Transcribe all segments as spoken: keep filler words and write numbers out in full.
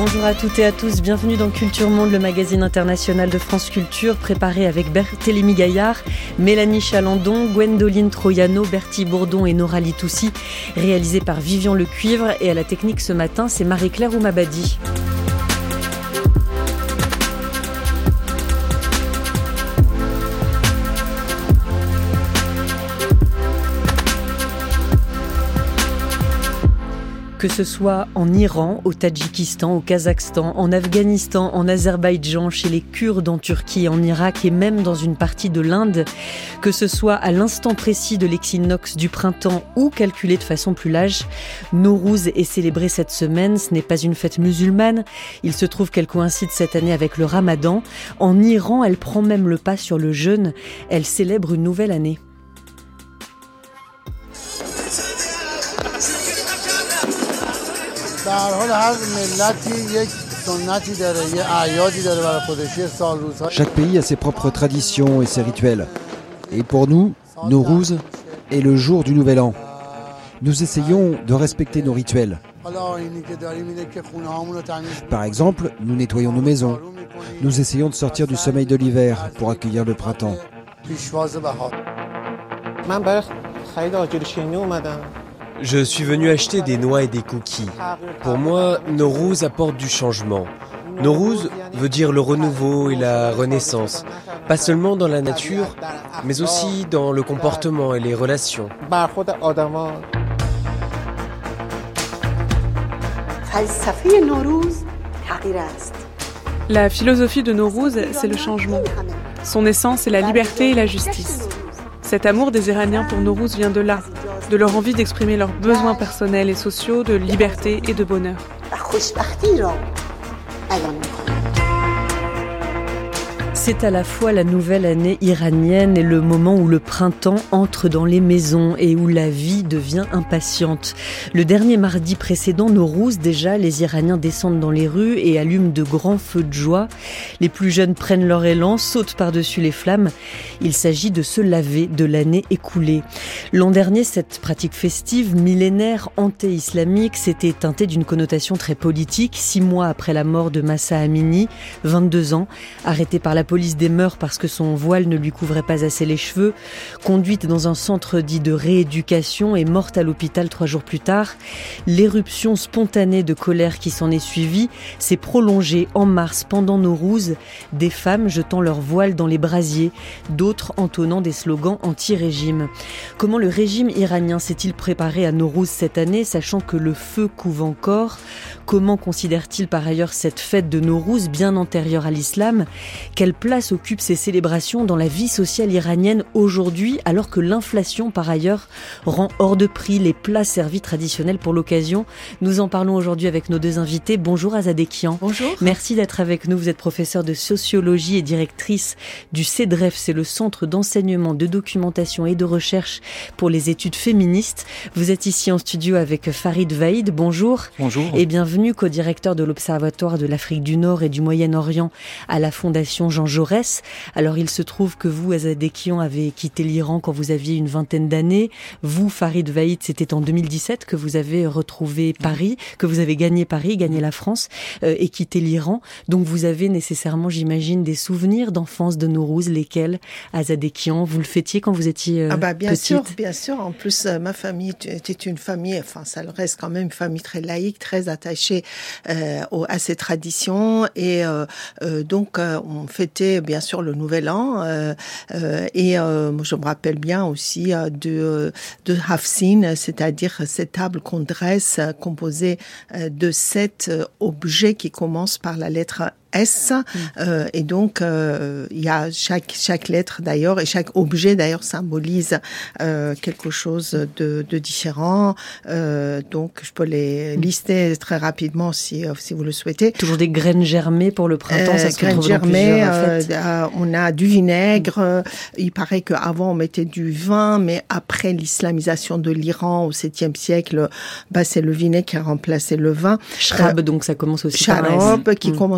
Bonjour à toutes et à tous, bienvenue dans Culture Monde, le magazine international de France Culture, préparé avec Barthélémy Gaillard, Mélanie Chalandon, Gwendoline Troiano, Bertie Bourdon et Nora Litoussi, réalisé par Vivian Lecuivre, et à la technique ce matin, c'est Marie-Claire Oumabadi. Que ce soit en Iran, au Tadjikistan, au Kazakhstan, en Afghanistan, en Azerbaïdjan, chez les Kurdes, en Turquie, en Irak et même dans une partie de l'Inde, que ce soit à l'instant précis de l'équinoxe du printemps ou calculé de façon plus large, Nowruz est célébrée cette semaine. Ce n'est pas une fête musulmane. Il se trouve qu'elle coïncide cette année avec le Ramadan. En Iran, elle prend même le pas sur le jeûne. Elle célèbre une nouvelle année. Chaque pays a ses propres traditions et ses rituels. Et pour nous, Nowruz est le jour du Nouvel An. Nous essayons de respecter nos rituels. Par exemple, nous nettoyons nos maisons. Nous essayons de sortir du sommeil de l'hiver pour accueillir le printemps. Je suis venu acheter des noix et des cookies. Pour moi, Nowruz apporte du changement. Nowruz veut dire le renouveau et la renaissance, pas seulement dans la nature, mais aussi dans le comportement et les relations. La philosophie de Nowruz, c'est le changement. Son essence est la liberté et la justice. Cet amour des Iraniens pour Nowruz vient de là, de leur envie d'exprimer leurs besoins personnels et sociaux, de liberté et de bonheur. C'est à la fois la nouvelle année iranienne et le moment où le printemps entre dans les maisons et où la vie devient impatiente. Le dernier mardi précédent Nowruz, déjà, les Iraniens descendent dans les rues et allument de grands feux de joie. Les plus jeunes prennent leur élan, sautent par-dessus les flammes. Il s'agit de se laver de l'année écoulée. L'an dernier, cette pratique festive, millénaire, anté-islamique, s'était teintée d'une connotation très politique. Six mois après la mort de Mahsa Amini, vingt-deux ans, arrêté par la police des mœurs parce que son voile ne lui couvrait pas assez les cheveux, conduite dans un centre dit de rééducation et morte à l'hôpital trois jours plus tard. L'éruption spontanée de colère qui s'en est suivie s'est prolongée en mars pendant Nowruz, des femmes jetant leur voile dans les brasiers, d'autres entonnant des slogans anti-régime. Comment le régime iranien s'est-il préparé à Nowruz cette année, sachant que le feu couve encore? Comment considère-t-il par ailleurs cette fête de Nowruz bien antérieure à l'islam? Quelle place occupent ces célébrations dans la vie sociale iranienne aujourd'hui, alors que l'inflation, par ailleurs, rend hors de prix les plats servis traditionnels pour l'occasion? Nous en parlons aujourd'hui avec nos deux invités. Bonjour Azadeh Kian. Bonjour. Merci d'être avec nous. Vous êtes professeure de sociologie et directrice du CEDREF, c'est le Centre d'enseignement, de documentation et de recherche pour les études féministes. Vous êtes ici en studio avec Farid Vaïd. Bonjour. Bonjour. Et bienvenue, co-directeur de l'Observatoire de l'Afrique du Nord et du Moyen-Orient à la Fondation Jean Jaurès. Alors il se trouve que vous, Azadeh Kian, avez quitté l'Iran quand vous aviez une vingtaine d'années. Vous, Farid Vaïd, c'était en deux mille dix-sept que vous avez retrouvé Paris, que vous avez gagné Paris, gagné la France euh, et quitté l'Iran. Donc vous avez nécessairement, j'imagine, des souvenirs d'enfance de Nowruz, lesquels, Azadeh Kian, vous le fêtiez quand vous étiez euh, ah bah bien petite? sûr, bien sûr. En plus, euh, ma famille était une famille, enfin ça reste quand même une famille très laïque, très attachée euh, au, à ses traditions et euh, euh, donc euh, on fêtait bien sûr le Nouvel An euh, euh, et euh, je me rappelle bien aussi euh, de de Hafsin, c'est-à-dire cette table qu'on dresse euh, composée euh, de sept euh, objets qui commencent par la lettre S. Euh, et donc, euh, il y a chaque, chaque lettre d'ailleurs, et chaque objet d'ailleurs symbolise euh, quelque chose de, de différent. Euh, donc, je peux les lister très rapidement si, si vous le souhaitez. Toujours des graines germées pour le printemps, ça euh, se graines retrouve dans germées, plusieurs euh, fêtes. euh, on a du vinaigre. Euh, il paraît qu'avant, on mettait du vin, mais après l'islamisation de l'Iran au septième siècle, bah, c'est le vinaigre qui a remplacé le vin. Shrab, euh, donc ça commence aussi par un S. Sharab, qui mmh. commençait par un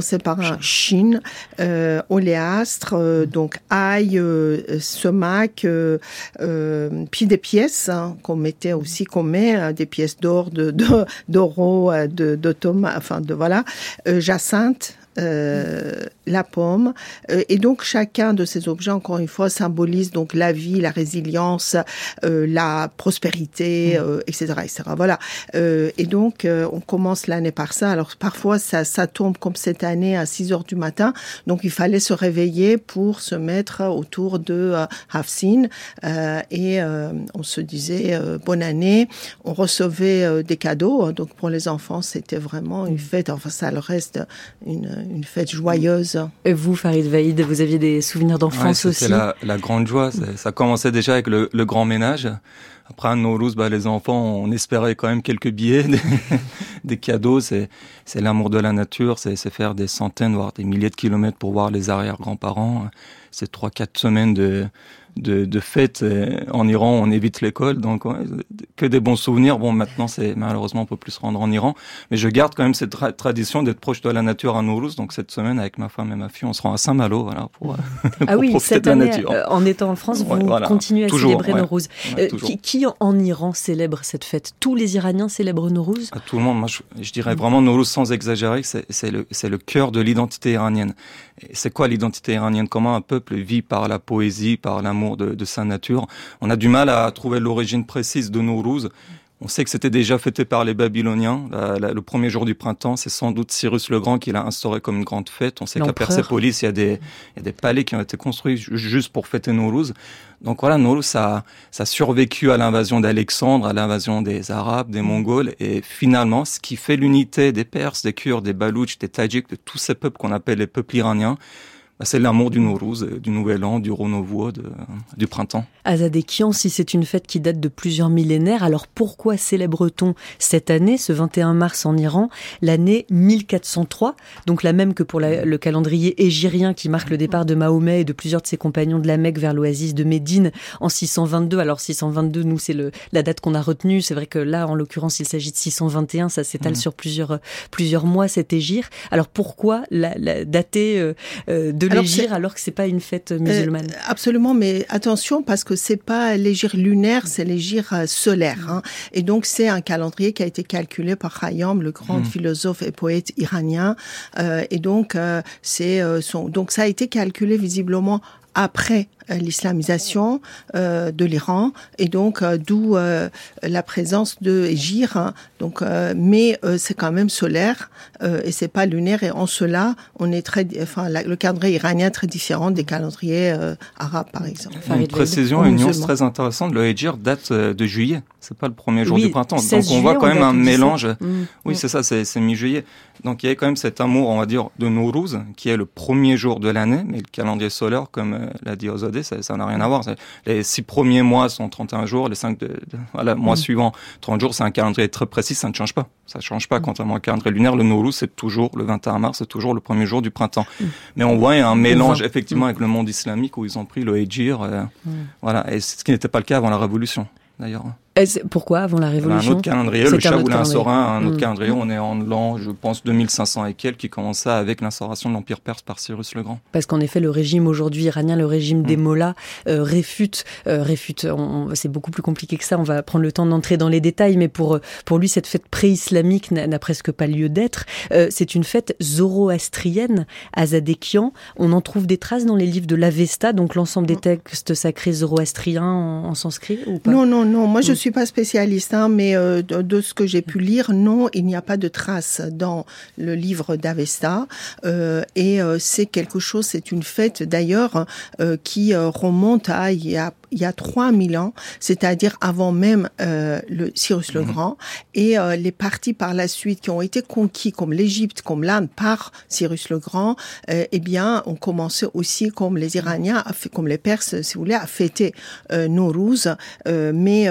Chine, euh, oléastre, euh, donc ail, euh, sumac, euh, euh, puis des pièces hein, qu'on mettait aussi, qu'on met, hein, des pièces d'or, de, de, d'oro, de, de tomates, enfin de voilà, euh, jacinthe. Euh, la pomme euh, et donc chacun de ces objets encore une fois symbolise donc la vie, la résilience, euh, la prospérité, euh, et cetera, et cetera. Voilà. Euh, et donc euh, on commence l'année par ça. Alors parfois ça, ça tombe comme cette année à six heures du matin, donc il fallait se réveiller pour se mettre autour de euh, Hafsin euh, et euh, on se disait euh, bonne année. On recevait euh, des cadeaux. Hein, donc pour les enfants c'était vraiment une fête. Enfin ça le reste une une fête joyeuse. Et vous, Farid Vaïd, vous aviez des souvenirs d'enfance ouais, aussi? C'est la, la grande joie. C'est, ça commençait déjà avec le, le grand ménage. Après, à Nowruz, bah, les enfants, on espérait quand même quelques billets, des, des cadeaux. C'est, c'est l'amour de la nature. C'est, c'est faire des centaines, voire des milliers de kilomètres pour voir les arrière-grands-parents. C'est trois, quatre semaines de, de, de fêtes. En Iran, on évite l'école, donc ouais, que des bons souvenirs. Bon, maintenant, c'est malheureusement, on peut plus se rendre en Iran, mais je garde quand même cette tra- tradition d'être proche de la nature à Nowruz. Donc cette semaine, avec ma femme et ma fille, on se rend à Saint-Malo, voilà, pour, pour ah oui, profiter cette de la année, nature. Euh, en étant en France, vous ouais, voilà. continuez à toujours, célébrer ouais. Nowruz. Ouais, euh, qui, qui en Iran célèbre cette fête? Tous les Iraniens célèbrent Nowruz? À tout le monde. Moi, je, je dirais vraiment Nowruz sans exagérer, c'est, c'est le, c'est le cœur de l'identité iranienne. Et c'est quoi l'identité iranienne? Comment un peuple vit par la poésie, par l'amour de, de sa nature? On a du mal à trouver l'origine précise de Nowruz. On sait que c'était déjà fêté par les Babyloniens. La, la, le premier jour du printemps, c'est sans doute Cyrus le Grand qui l'a instauré comme une grande fête. On sait L'empereur. qu'à Persépolis, il y a des, il y a des palais qui ont été construits juste pour fêter Nowruz. Donc voilà, Nowruz, ça, ça a survécu à l'invasion d'Alexandre, à l'invasion des Arabes, des Mongols. Et finalement, ce qui fait l'unité des Perses, des Kurdes, des Baloutches, des Tadjiks, de tous ces peuples qu'on appelle les peuples iraniens, c'est l'amour du Nowruz, du Nouvel An, du renouveau, de, du printemps. Azadekian, si c'est une fête qui date de plusieurs millénaires, alors pourquoi célèbre-t-on cette année, ce vingt et un mars en Iran, l'année mille quatre cent trois, donc la même que pour la, le calendrier hégirien qui marque le départ de Mahomet et de plusieurs de ses compagnons de la Mecque vers l'oasis de Médine en six cent vingt-deux. Alors six cent vingt-deux, nous, c'est le, la date qu'on a retenue. C'est vrai que là, en l'occurrence, il s'agit de six cent vingt et un. Ça s'étale mmh. sur plusieurs, plusieurs mois, cet hégire. Alors pourquoi la, la dater euh, de alors, l'hégire alors que c'est pas une fête musulmane? euh, Absolument, mais attention parce que c'est pas l'hégire lunaire, c'est l'hégire euh, solaire. Hein. Et donc c'est un calendrier qui a été calculé par Khayyam, le grand mmh. philosophe et poète iranien. Euh, et donc euh, c'est euh, son, donc ça a été calculé visiblement après euh, l'islamisation euh, de l'Iran et donc euh, d'où euh, la présence de hégire. Hein. Donc, euh, mais euh, c'est quand même solaire euh, et c'est pas lunaire. Et en cela, on est très, enfin, la, le calendrier iranien est très différent des calendriers euh, arabes, par exemple. Une Farid précision, une nuance très intéressante. Le hégire date euh, de juillet. C'est pas le premier jour oui, du printemps. Donc on juillet, voit quand on même un mélange. Mmh. Oui, mmh. c'est ça, c'est, c'est mi-juillet. Donc il y a quand même cet amour, on va dire, de Nowruz, qui est le premier jour de l'année, mais le calendrier solaire, comme euh, l'a dit Ozodé, ça, ça n'a rien à voir. C'est, les six premiers mois sont trente et un jours, les cinq de, de, voilà, mois mmh. suivants, trente jours, c'est un calendrier très précis, ça ne change pas. Ça ne change pas. Mmh. Contrairement au calendrier lunaire, le Nowruz, c'est toujours le vingt et un mars, c'est toujours le premier jour du printemps. Mmh. Mais on voit il y a un mélange, effectivement, mmh. avec le monde islamique, où ils ont pris le hégire, euh, mmh. voilà, et ce qui n'était pas le cas avant la Révolution, d'ailleurs. Pourquoi avant la Révolution? Un autre calendrier, le Shaoulin Sorin, un autre mmh. calendrier, on est en l'an, je pense, deux mille cinq cents et quelques, qui commença avec l'instauration de l'Empire perse par Cyrus le Grand. Parce qu'en effet, le régime aujourd'hui iranien, le régime mmh. des mollahs, euh, réfute, euh, réfute on, c'est beaucoup plus compliqué que ça, on va prendre le temps d'entrer dans les détails, mais pour, pour lui, cette fête pré-islamique n'a, n'a presque pas lieu d'être. Euh, c'est une fête zoroastrienne, Azadekian. On en trouve des traces dans les livres de l'Avesta, donc l'ensemble des textes sacrés zoroastriens en, en sanskrit, ou pas? Non, non, non, moi je mmh. suis pas spécialiste, hein, mais euh, de, de ce que j'ai pu lire, non, il n'y a pas de traces dans le livre d'Avesta. Euh, et euh, c'est quelque chose, c'est une fête d'ailleurs euh, qui euh, remonte à il y a il y a trois mille ans, c'est-à-dire avant même euh, le Cyrus le Grand, et euh, les parties par la suite qui ont été conquis, comme l'Égypte, comme l'Inde, par Cyrus le Grand, euh, eh bien, ont commencé aussi, comme les Iraniens, à fait, comme les Perses, si vous voulez, à fêter euh, Nowruz, euh, mais euh, c'est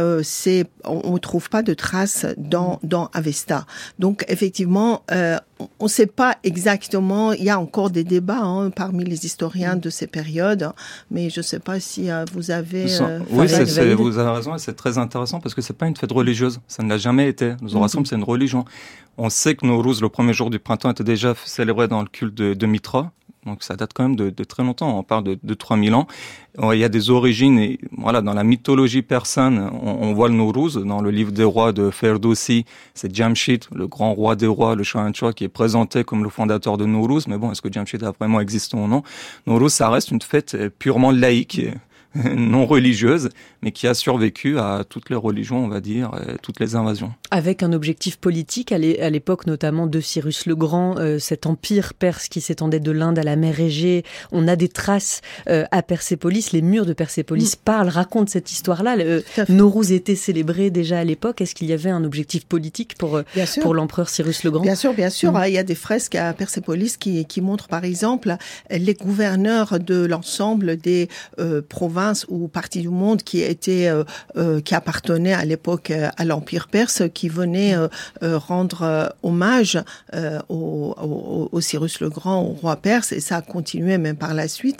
c'est, on ne trouve pas de traces dans, dans Avesta. Donc, effectivement, euh, on ne sait pas exactement, il y a encore des débats hein, parmi les historiens de ces périodes, mais je ne sais pas si euh, vous avez... Euh, oui, c'est, c'est, vous avez raison, et c'est très intéressant parce que ce n'est pas une fête religieuse, ça ne l'a jamais été. Le Zoroastrisme, mm-hmm. c'est une religion. On sait que Nowruz, le premier jour du printemps, était déjà célébré dans le culte de, de Mitra. Donc ça date quand même de, de très longtemps, on parle de, de trois mille ans. Il y a des origines, et voilà, dans la mythologie persane, on, on voit le Nowruz, dans le livre des rois de Ferdowsi, c'est Jamshid, le grand roi des rois, le Shohanshah, qui est présenté comme le fondateur de Nowruz. Mais bon, est-ce que Jamshid a vraiment existé ou non? Nowruz, ça reste une fête purement laïque, non religieuse, mais qui a survécu à toutes les religions, on va dire, et toutes les invasions. Avec un objectif politique, à l'époque notamment de Cyrus le Grand, euh, cet empire perse qui s'étendait de l'Inde à la mer Égée, on a des traces euh, à Persépolis, les murs de Persépolis mmh. parlent, racontent cette histoire-là. Euh, Nowruz était célébré déjà à l'époque. Est-ce qu'il y avait un objectif politique pour, pour l'empereur Cyrus le Grand? Bien sûr, bien sûr. Mmh. Il y a des fresques à Persépolis qui, qui montrent par exemple les gouverneurs de l'ensemble des euh, provinces ou parties du monde qui étaient, euh, euh, qui appartenaient à l'époque euh, à l'empire perse, qui venaient euh, euh, rendre euh, hommage euh, au, au, au Cyrus le Grand, au roi perse, et ça a continué même par la suite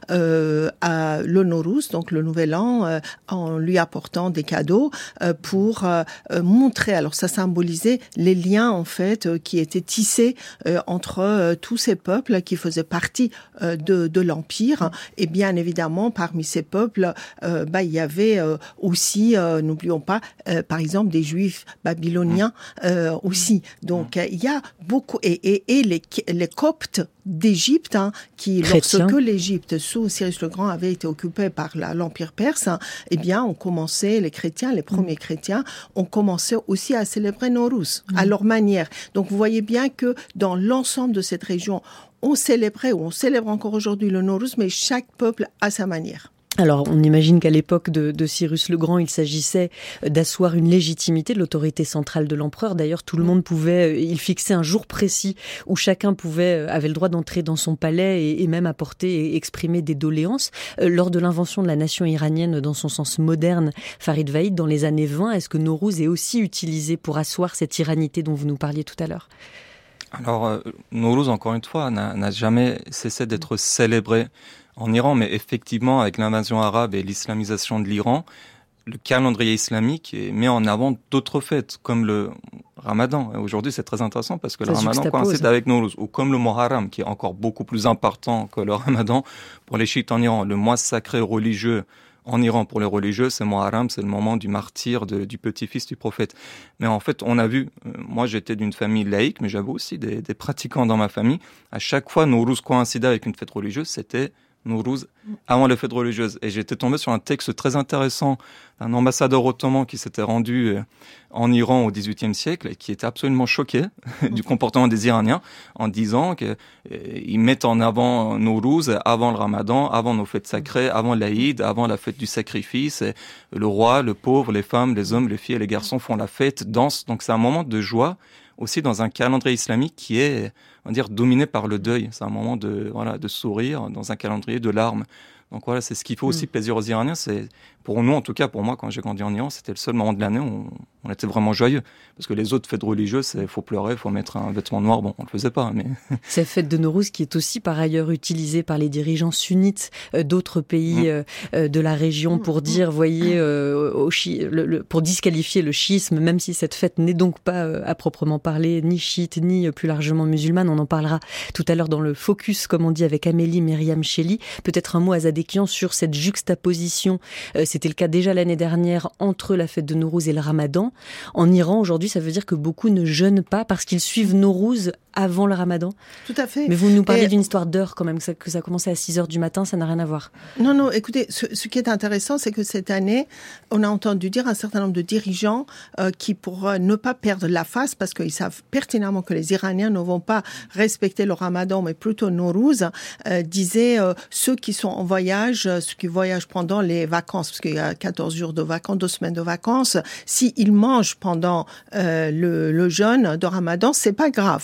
euh, à le Nowruz, donc le Nouvel An, euh, en lui apportant des cadeaux euh, pour euh, montrer. Alors ça symbolisait les liens en fait euh, qui étaient tissés euh, entre euh, tous ces peuples qui faisaient partie euh, de, de l'empire, et bien évidemment parmi ces peuples, euh, bah il y avait euh, aussi, euh, n'oublions pas, euh, par exemple des Juifs babyloniens euh, aussi. Donc euh, il y a beaucoup et et, et les les Coptes d'Égypte, hein, qui Chrétien. Lorsque l'Égypte sous Cyrus le Grand avait été occupée par la, l'empire perse, hein, eh bien on commençait, les chrétiens, les premiers mmh. chrétiens, ont commencé aussi à célébrer Nowruz mmh. à leur manière. Donc vous voyez bien que dans l'ensemble de cette région, on célébrait ou on célèbre encore aujourd'hui le Nowruz, mais chaque peuple à sa manière. Alors, on imagine qu'à l'époque de, de Cyrus le Grand, il s'agissait d'asseoir une légitimité de l'autorité centrale de l'empereur. D'ailleurs, tout le monde pouvait, il fixait un jour précis où chacun pouvait, avait le droit d'entrer dans son palais et, et même apporter et exprimer des doléances. Euh, lors de l'invention de la nation iranienne dans son sens moderne, Farid Vahid, dans les années vingt, est-ce que Nowruz est aussi utilisé pour asseoir cette iranité dont vous nous parliez tout à l'heure? Alors, euh, Nowruz, encore une fois, n'a, n'a jamais cessé d'être célébré en Iran, mais effectivement, avec l'invasion arabe et l'islamisation de l'Iran, le calendrier islamique met en avant d'autres fêtes, comme le Ramadan. Et aujourd'hui, c'est très intéressant parce que ça le Ramadan coïncide avec Nowruz, ou comme le Muharram, qui est encore beaucoup plus important que le Ramadan pour les chiites en Iran. Le mois sacré religieux en Iran pour les religieux, c'est Muharram, c'est le moment du martyre de, du petit-fils du prophète. Mais en fait, on a vu, euh, moi j'étais d'une famille laïque, mais j'avais aussi des, des pratiquants dans ma famille. À chaque fois, Nowruz coïncidait avec une fête religieuse, c'était Nowruz avant les fêtes religieuses. Et j'étais tombé sur un texte très intéressant d'un ambassadeur ottoman qui s'était rendu en Iran au dix-huitième siècle et qui était absolument choqué du comportement des Iraniens en disant qu'ils mettent en avant Nowruz avant le Ramadan, avant nos fêtes sacrées, avant l'Aïd, avant la fête du sacrifice. Et le roi, le pauvre, les femmes, les hommes, les filles et les garçons font la fête, dansent. Donc c'est un moment de joie aussi dans un calendrier islamique qui est, on va dire, dominé par le deuil. C'est un moment de, voilà, de sourire dans un calendrier de larmes. Donc voilà, c'est ce qui fait aussi plaisir aux Iraniens. C'est, pour nous, en tout cas, pour moi, quand j'ai grandi en Iran, c'était le seul moment de l'année où on, on était vraiment joyeux. Parce que les autres fêtes religieuses, c'est faut pleurer, faut mettre un vêtement noir. Bon, on le faisait pas, mais... Cette fête de Nowruz qui est aussi par ailleurs utilisée par les dirigeants sunnites euh, d'autres pays euh, euh, de la région pour dire, voyez, euh, au chi- le, le, pour disqualifier le chiisme, même si cette fête n'est donc pas euh, à proprement parler ni chiite, ni euh, plus largement musulmane. On en parlera tout à l'heure dans le focus, comme on dit, avec Amélie Myriam Chéli. Peut-être un mot à Zadekian sur cette juxtaposition. Euh, c'était le cas déjà l'année dernière entre la fête de Nowruz et le Ramadan. En Iran, aujourd'hui, ça veut dire que beaucoup ne jeûnent pas parce qu'ils suivent Nowruz avant le Ramadan. Tout à fait. Mais vous nous parlez et... d'une histoire d'heure quand même, que ça, que ça commençait à six heures du matin, ça n'a rien à voir. Non, non, écoutez, ce, ce qui est intéressant, c'est que cette année, on a entendu dire un certain nombre de dirigeants euh, qui, pour euh, ne pas perdre la face, parce qu'ils savent pertinemment que les Iraniens ne vont pas respecter le Ramadan, mais plutôt Nowruz, euh, disaient euh, ceux qui sont en voyage, euh, ceux qui voyagent pendant les vacances, parce qu'il y a quatorze jours de vacances, deux semaines de vacances, s'ils mangent pendant euh, le, le jeûne de Ramadan, c'est pas grave.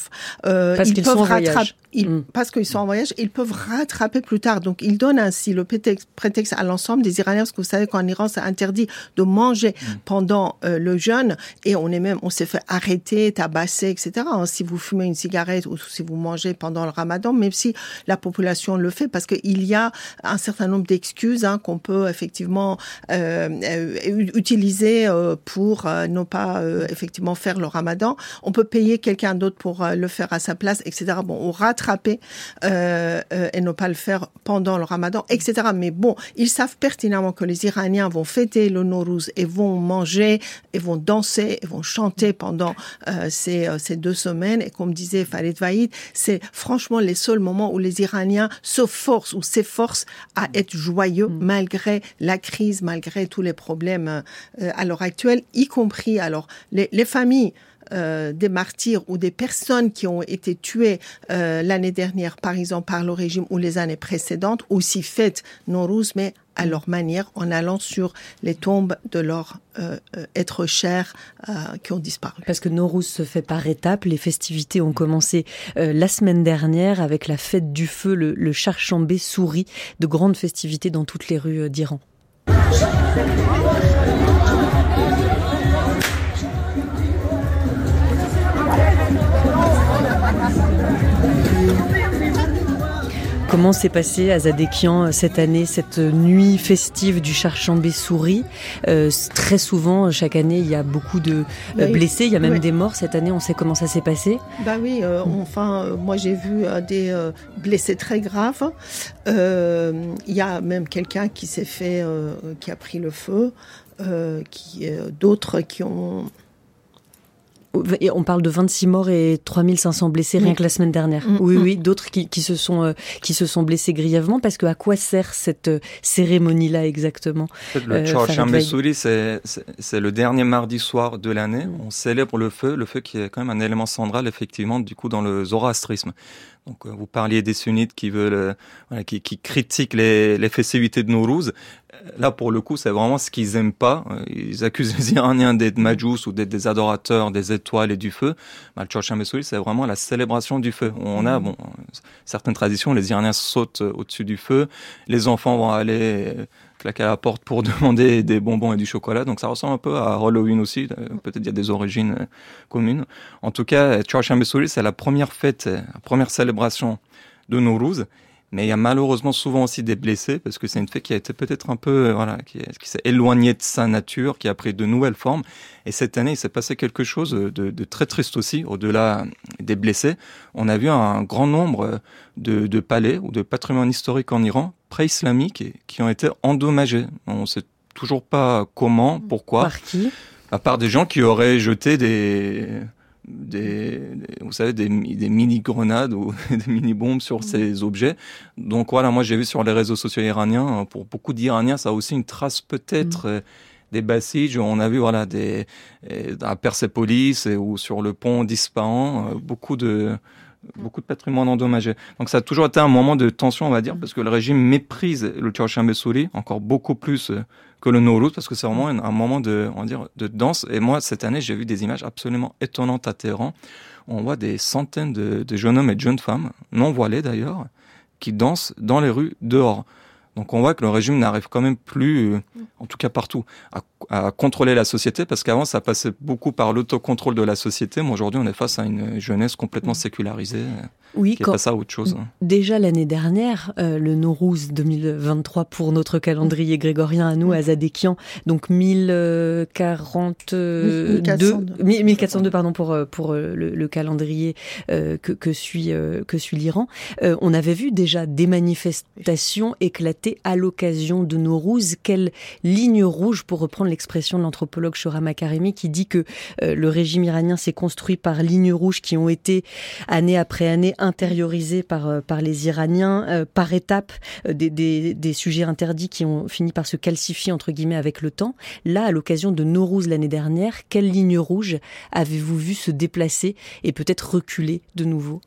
euh, parce ils qu'ils peuvent sont en rattraper. voyage. Ils, mmh. Parce qu'ils sont en voyage, ils peuvent rattraper plus tard. Donc, ils donnent ainsi le prétexte, prétexte à l'ensemble des Iraniens, parce que vous savez qu'en Iran, c'est interdit de manger mmh. pendant euh, le jeûne, et on est même, on s'est fait arrêter, tabasser, et cetera. Hein, si vous fumez une cigarette ou si vous mangez pendant le Ramadan, même si la population le fait, parce qu'il y a un certain nombre d'excuses hein, qu'on peut effectivement euh, euh, utiliser euh, pour euh, ne pas euh, effectivement faire le Ramadan. On peut payer quelqu'un d'autre pour euh, le faire à sa place, et cetera. Bon, on rattraper euh, euh, et ne pas le faire pendant le Ramadan, et cetera. Mais bon, ils savent pertinemment que les Iraniens vont fêter le Nowruz et vont manger, et vont danser, et vont chanter pendant euh, ces, euh, ces deux semaines. Et comme disait Farid Vaïd, c'est franchement les seuls moments où les Iraniens se forcent ou s'efforcent à être joyeux mmh. malgré la crise, malgré tous les problèmes euh, à l'heure actuelle, y compris alors les, les familles Euh, des martyrs ou des personnes qui ont été tuées euh, l'année dernière, par exemple, par le régime ou les années précédentes, aussi fêtent Nowruz, mais à leur manière, en allant sur les tombes de leurs euh, êtres chers euh, qui ont disparu. Parce que Nowruz se fait par étapes. Les festivités ont commencé euh, la semaine dernière avec la fête du feu, le, le Charchambé sourit, de grandes festivités dans toutes les rues d'Iran. Comment s'est passé à Zadekian cette année, cette nuit festive du Charchambé sourit? euh, Très souvent, chaque année, il y a beaucoup de euh, blessés, il y a même oui. des morts. Cette année, on sait comment ça s'est passé? Bah oui, euh, enfin, euh, moi j'ai vu euh, des euh, blessés très graves. Euh, il y a même quelqu'un qui s'est fait, euh, qui a pris le feu, euh, qui, euh, d'autres qui ont... Et on parle de vingt-six morts et trois mille cinq cents blessés rien mmh. que la semaine dernière. Mmh. Oui, oui, d'autres qui, qui se sont euh, qui se sont blessés grièvement. Parce que à quoi sert cette euh, cérémonie-là exactement? En fait, le Charchambé sourit, c'est, c'est c'est le dernier mardi soir de l'année. Mmh. On célèbre le feu, le feu qui est quand même un élément central effectivement du coup dans le zoroastrisme. Donc, vous parliez des sunnites qui veulent, euh, voilà, qui, qui critiquent les, les festivités de Nowruz. Là, pour le coup, c'est vraiment ce qu'ils aiment pas. Ils accusent les Iraniens d'être majous ou d'être des adorateurs des étoiles et du feu. Bah, le Charchambé sourit, c'est vraiment la célébration du feu. On a, bon, certaines traditions, les Iraniens sautent au-dessus du feu. Les enfants vont aller claquer à la porte pour demander des bonbons et du chocolat. Donc, ça ressemble un peu à Halloween aussi. Peut-être il y a des origines communes. En tout cas, Charchambé sourit, c'est la première fête, la première célébration de Nowruz. Mais il y a malheureusement souvent aussi des blessés, parce que c'est une fête qui a été peut-être un peu, voilà, qui, qui s'est éloignée de sa nature, qui a pris de nouvelles formes. Et cette année, il s'est passé quelque chose de, de très triste aussi, au-delà des blessés. On a vu un grand nombre de, de palais ou de patrimoine historique en Iran, pré-islamiques, qui ont été endommagés. On ne sait toujours pas comment, pourquoi. Par qui ? À part des gens qui auraient jeté des... Des, des, vous savez, des, des mini-grenades ou des mini-bombes sur mmh. ces objets. Donc voilà, moi j'ai vu sur les réseaux sociaux iraniens, pour beaucoup d'Iraniens, ça a aussi une trace peut-être mmh. des Bassiges. On a vu voilà, des, à Persépolis ou sur le pont d'Ispahan, beaucoup de... beaucoup de patrimoine endommagé. Donc ça a toujours été un moment de tension, on va dire, parce que le régime méprise le Charchambé sourit encore beaucoup plus que le Nowruz, parce que c'est vraiment un, un moment de, on va dire, de danse. Et moi, cette année, j'ai vu des images absolument étonnantes à Téhéran. On voit des centaines de, de jeunes hommes et de jeunes femmes, non voilés d'ailleurs, qui dansent dans les rues dehors. Donc on voit que le régime n'arrive quand même plus, en tout cas partout, à, à contrôler la société, parce qu'avant ça passait beaucoup par l'autocontrôle de la société, mais aujourd'hui on est face à une jeunesse complètement sécularisée, oui, qui est face à autre chose. Déjà l'année dernière, euh, le Nowruz deux mille vingt-trois pour notre calendrier grégorien à nous, à Zadekian, donc mille quarante-deux, mille quatre cent deux pardon pour pour le, le calendrier euh, que que suit euh, que suit l'Iran. Euh, on avait vu déjà des manifestations éclater à l'occasion de Nowruz. Quelle ligne rouge, pour reprendre l'expression de l'anthropologue Shohra Makaremi, qui dit que euh, le régime iranien s'est construit par lignes rouges qui ont été année après année intériorisées par euh, par les Iraniens, euh, par étapes, euh, des, des des sujets interdits qui ont fini par se calcifier entre guillemets avec le temps. Là, à l'occasion de Nowruz l'année dernière, quelle ligne rouge avez-vous vu se déplacer et peut-être reculer de nouveau ?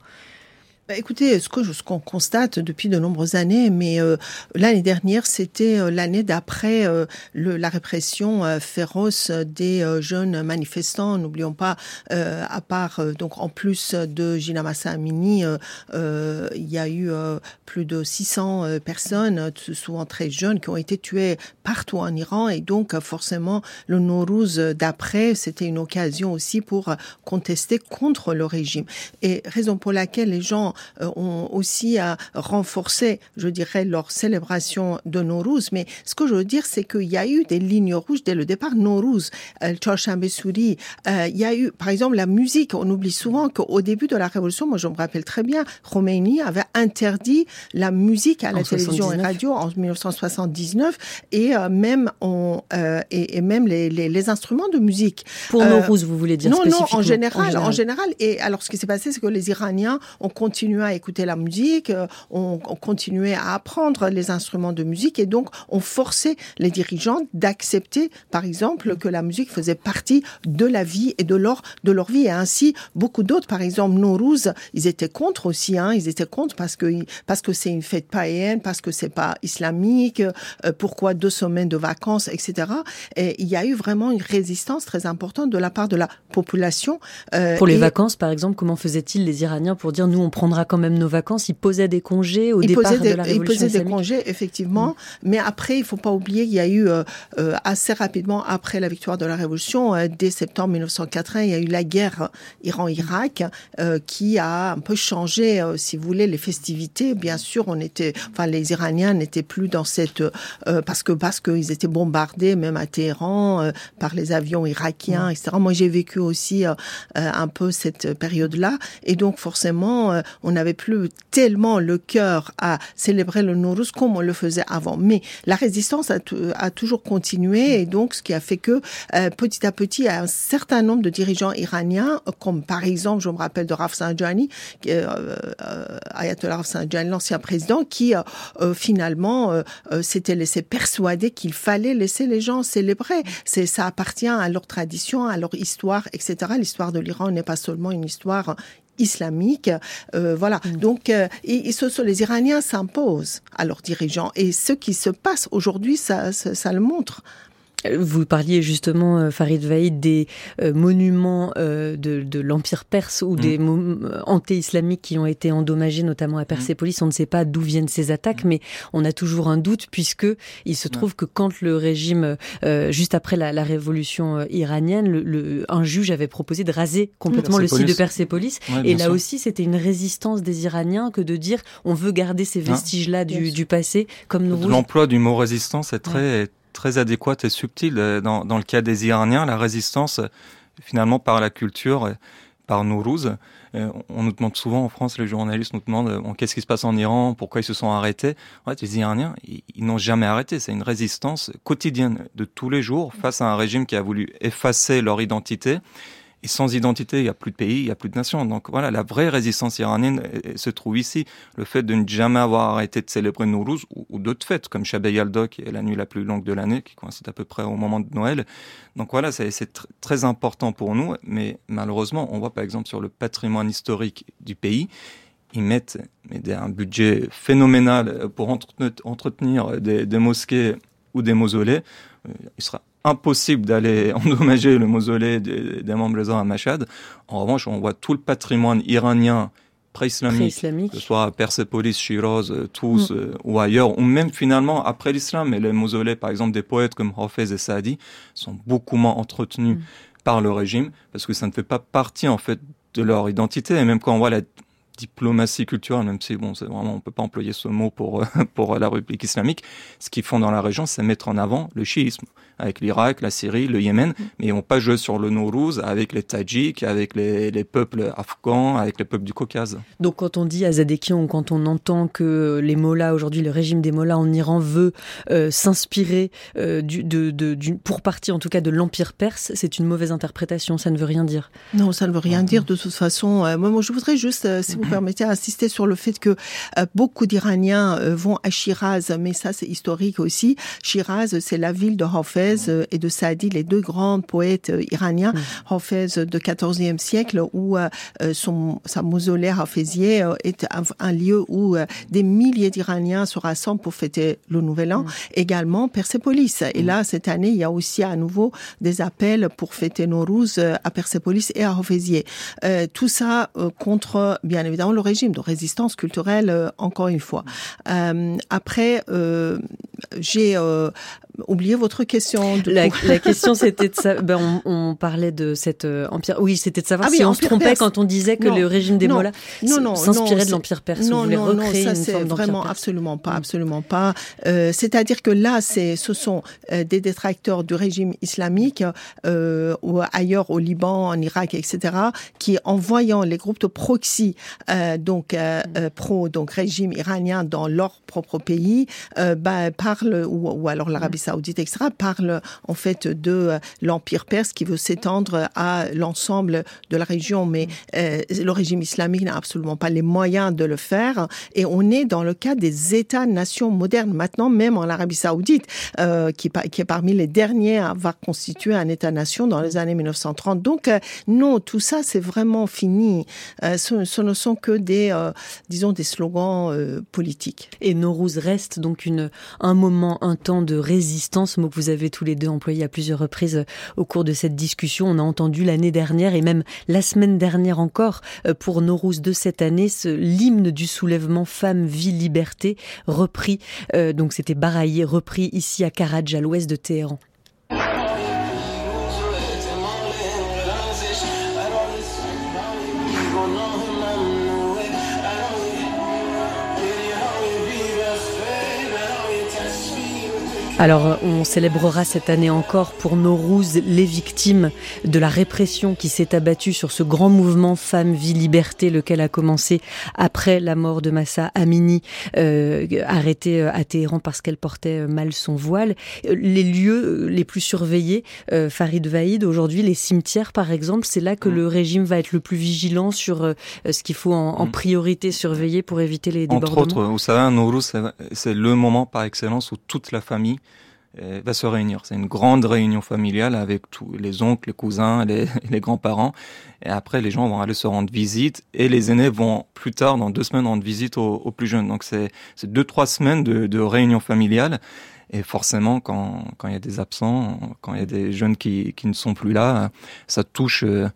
Bah, écoutez, ce que ce qu'on constate depuis de nombreuses années, mais euh, l'année dernière, c'était euh, l'année d'après euh, le, la répression euh, féroce des euh, jeunes manifestants. N'oublions pas, euh, à part euh, donc en plus de Gina Mahsa Amini, euh, euh, il y a eu euh, plus de six cents euh, personnes, souvent très jeunes, qui ont été tuées partout en Iran. Et donc, forcément, le Nowruz d'après, c'était une occasion aussi pour contester contre le régime. Et raison pour laquelle les gens ont aussi à renforcer, je dirais, leur célébration de Nowruz. Mais ce que je veux dire, c'est qu'il y a eu des lignes rouges dès le départ. Nowruz, euh, Chorshanbe Suri, euh, il y a eu, par exemple, la musique. On oublie souvent qu'au début de la Révolution, moi je me rappelle très bien, Khomeini avait interdit la musique à la en télévision et radio en dix-neuf cent soixante-dix-neuf et euh, même, on, euh, et, et même les, les, les instruments de musique. Pour euh, Nowruz, vous voulez dire non, spécifiquement? Non, en général, en général. En général. Et alors, ce qui s'est passé, c'est que les Iraniens ont continué à écouter la musique, ont, ont continué à apprendre les instruments de musique et donc ont forcé les dirigeants d'accepter, par exemple, que la musique faisait partie de la vie et de leur, de leur vie. Et ainsi, beaucoup d'autres, par exemple, Nowruz, ils étaient contre aussi, hein, ils étaient contre parce que, parce que c'est une fête païenne, parce que c'est pas islamique, euh, pourquoi deux semaines de vacances, et cetera. Et il y a eu vraiment une résistance très importante de la part de la population. Euh, pour les et... vacances, par exemple, comment faisaient-ils les Iraniens pour dire nous on prendra quand même nos vacances? Ils posaient des congés au ils départ des, de la Révolution Ils posaient islamique. des congés, effectivement. Mmh. Mais après, il faut pas oublier, il y a eu euh, euh, assez rapidement après la victoire de la Révolution, euh, dès septembre dix-neuf cent quatre-vingts, il y a eu la guerre Iran-Irak euh, qui a un peu changé, euh, si vous voulez, les festivités. Bien sûr, on était, enfin, les Iraniens n'étaient plus dans cette, euh, parce que parce qu'ils étaient bombardés, même à Téhéran, euh, par les avions irakiens, mmh. et cetera. Moi, j'ai vécu aussi euh, un peu cette période-là, et donc forcément, euh, on n'avait plus tellement le cœur à célébrer le Nowruz comme on le faisait avant. Mais la résistance a, t- a toujours continué, et donc ce qui a fait que euh, petit à petit, il y a un certain nombre de dirigeants iraniens, comme par exemple, je me rappelle de Rafsanjani, euh, euh, Ayatollah Rafsanjani, l'ancien président, qui euh, euh, finalement euh, euh, s'était laissé persuader qu'il fallait laisser les gens célébrer. C'est, ça appartient à leur tradition, à leur histoire, et cetera. L'histoire de l'Iran n'est pas seulement une histoire islamique, euh, voilà. Mmh. Donc, euh, et, et ce sont les Iraniens s'imposent à leurs dirigeants, et ce qui se passe aujourd'hui, ça, ça, ça le montre. Vous parliez justement, Farid Vaïd, des euh, monuments euh, de, de l'Empire perse ou mmh. des mo- anté-islamiques qui ont été endommagés, notamment à Persépolis. Mmh. On ne sait pas d'où viennent ces attaques, mmh. mais on a toujours un doute, puisque il se trouve ouais. que quand le régime, euh, juste après la, la révolution iranienne, le, le, un juge avait proposé de raser complètement mmh. le site de Persépolis. Ouais, et là sûr. aussi, c'était une résistance des Iraniens que de dire on veut garder ces vestiges-là ah, du, du passé comme nous. L'emploi du mot résistance est très... Ouais. très adéquate et subtile. Dans, dans le cas des Iraniens, la résistance, finalement, par la culture, par Nowruz. On nous demande souvent en France, les journalistes nous demandent bon, qu'est-ce qui se passe en Iran, pourquoi ils se sont arrêtés. En fait, les Iraniens, ils, ils n'ont jamais arrêté. C'est une résistance quotidienne de tous les jours face à un régime qui a voulu effacer leur identité. Et sans identité, il n'y a plus de pays, il n'y a plus de nation. Donc voilà, la vraie résistance iranienne se trouve ici. Le fait de ne jamais avoir arrêté de célébrer Nowruz ou, ou d'autres fêtes, comme Shab Yalda, qui est la nuit la plus longue de l'année, qui coïncide à peu près au moment de Noël. Donc voilà, c'est, c'est tr- très important pour nous. Mais malheureusement, on voit par exemple sur le patrimoine historique du pays, ils mettent un budget phénoménal pour entretenir, entretenir des, des mosquées ou des mausolées. Il sera impossible d'aller endommager le mausolée des, des membres à Mashhad. En revanche, on voit tout le patrimoine iranien pré-islamique, pré-islamique. que ce soit à Persépolis, Shiraz, Tous mm. euh, ou ailleurs, ou même finalement après l'islam. Et les mausolées, par exemple, des poètes comme Hafez et Saadi sont beaucoup moins entretenus mm. par le régime, parce que ça ne fait pas partie en fait de leur identité. Et même quand on voit la diplomatie culturelle, même si bon, c'est vraiment, on peut pas employer ce mot pour pour la République islamique. Ce qu'ils font dans la région, c'est mettre en avant le chiisme, avec l'Irak, la Syrie, le Yémen, mais ils vont pas jouer sur le Nowruz avec les Tadjiks, avec les, les peuples afghans, avec les peuples du Caucase. Donc quand on dit Azadekian, quand on entend que les mollahs, aujourd'hui le régime des mollahs en Iran veut euh, s'inspirer euh, du, de, de, du, pour partie en tout cas de l'Empire perse, c'est une mauvaise interprétation, ça ne veut rien dire. Non, ça ne veut rien dire de toute façon. Euh, moi, moi, je voudrais juste, euh, si vous me permettez d'insister sur le fait que euh, beaucoup d'Iraniens euh, vont à Shiraz, mais ça c'est historique aussi. Shiraz, c'est la ville de Hafez euh, et de Saadi, les deux grands poètes euh, iraniens. Mmh. Hafez de quatorzième siècle, où euh, son, sa mausolée hafézier euh, est un, un lieu où euh, des milliers d'Iraniens se rassemblent pour fêter le Nouvel An. Mmh. Également Persépolis. Et là, cette année, il y a aussi à nouveau des appels pour fêter Nowruz à Persépolis et à Hafézier. Euh, tout ça euh, contre, bien évidemment, le régime de résistance culturelle, euh, encore une fois. Euh, après, euh, j'ai euh, oublié votre question. La, la question, c'était de ça. Ben, on, on parlait de cette euh, empire. Oui, c'était de savoir ah, si oui, on se trompait perse. Quand on disait que non, le régime des Mollahs non, non, s'inspirait non, de l'empire perse. Non, on voulait non, recréer non, ça une c'est forme vraiment perse. absolument pas, absolument pas. Euh, c'est-à-dire que là, c'est, ce sont euh, des détracteurs du régime islamique euh, ou ailleurs au Liban, en Irak, et cetera, qui, en voyant les groupes de proxy, euh, donc euh, euh, pro, donc régime iranien dans leur propre pays, euh, bah, parlent ou, ou alors l'Arabie Saoudite, et cetera, parlent en fait de euh, l'empire perse qui veut s'étendre à l'ensemble de la région, mais euh, le régime islamique n'a absolument pas les moyens de le faire. Et on est dans le cas des États-nations modernes maintenant, même en Arabie Saoudite, euh, qui, qui est parmi les derniers à avoir constitué un État-nation dans les années mille neuf cent trente. Donc euh, non, tout ça c'est vraiment fini. Euh, ce, ce ne sont que des, euh, disons, des slogans euh, politiques. Et Nowruz reste donc une, un moment, un temps de résistance, mot que vous avez tous les deux employé à plusieurs reprises au cours de cette discussion. On a entendu l'année dernière et même la semaine dernière encore pour Nowruz de cette année, ce, l'hymne du soulèvement Femmes, Vie, Liberté, repris, euh, donc c'était baraillé, repris ici à Karaj, à l'ouest de Téhéran. Alors, on célébrera cette année encore pour Nowruz les victimes de la répression qui s'est abattue sur ce grand mouvement Femmes, Vie, Liberté, lequel a commencé après la mort de Mahsa Amini, euh, arrêtée à Téhéran parce qu'elle portait mal son voile. Les lieux les plus surveillés, euh, Farid Vaïd, aujourd'hui, les cimetières par exemple, c'est là que mmh. le régime va être le plus vigilant sur euh, ce qu'il faut en, en priorité surveiller pour éviter les débordements. Entre autres, vous savez, Nowruz, c'est, c'est le moment par excellence où toute la famille va se réunir. C'est une grande réunion familiale avec tous les oncles, les cousins, les, les grands-parents. Et après, les gens vont aller se rendre visite et les aînés vont plus tard, dans deux semaines, rendre visite aux, aux plus jeunes. Donc c'est, c'est deux, trois semaines de, de réunion familiale. Et forcément, quand quand il y a des absents, quand il y a des jeunes qui qui ne sont plus là, ça touche euh,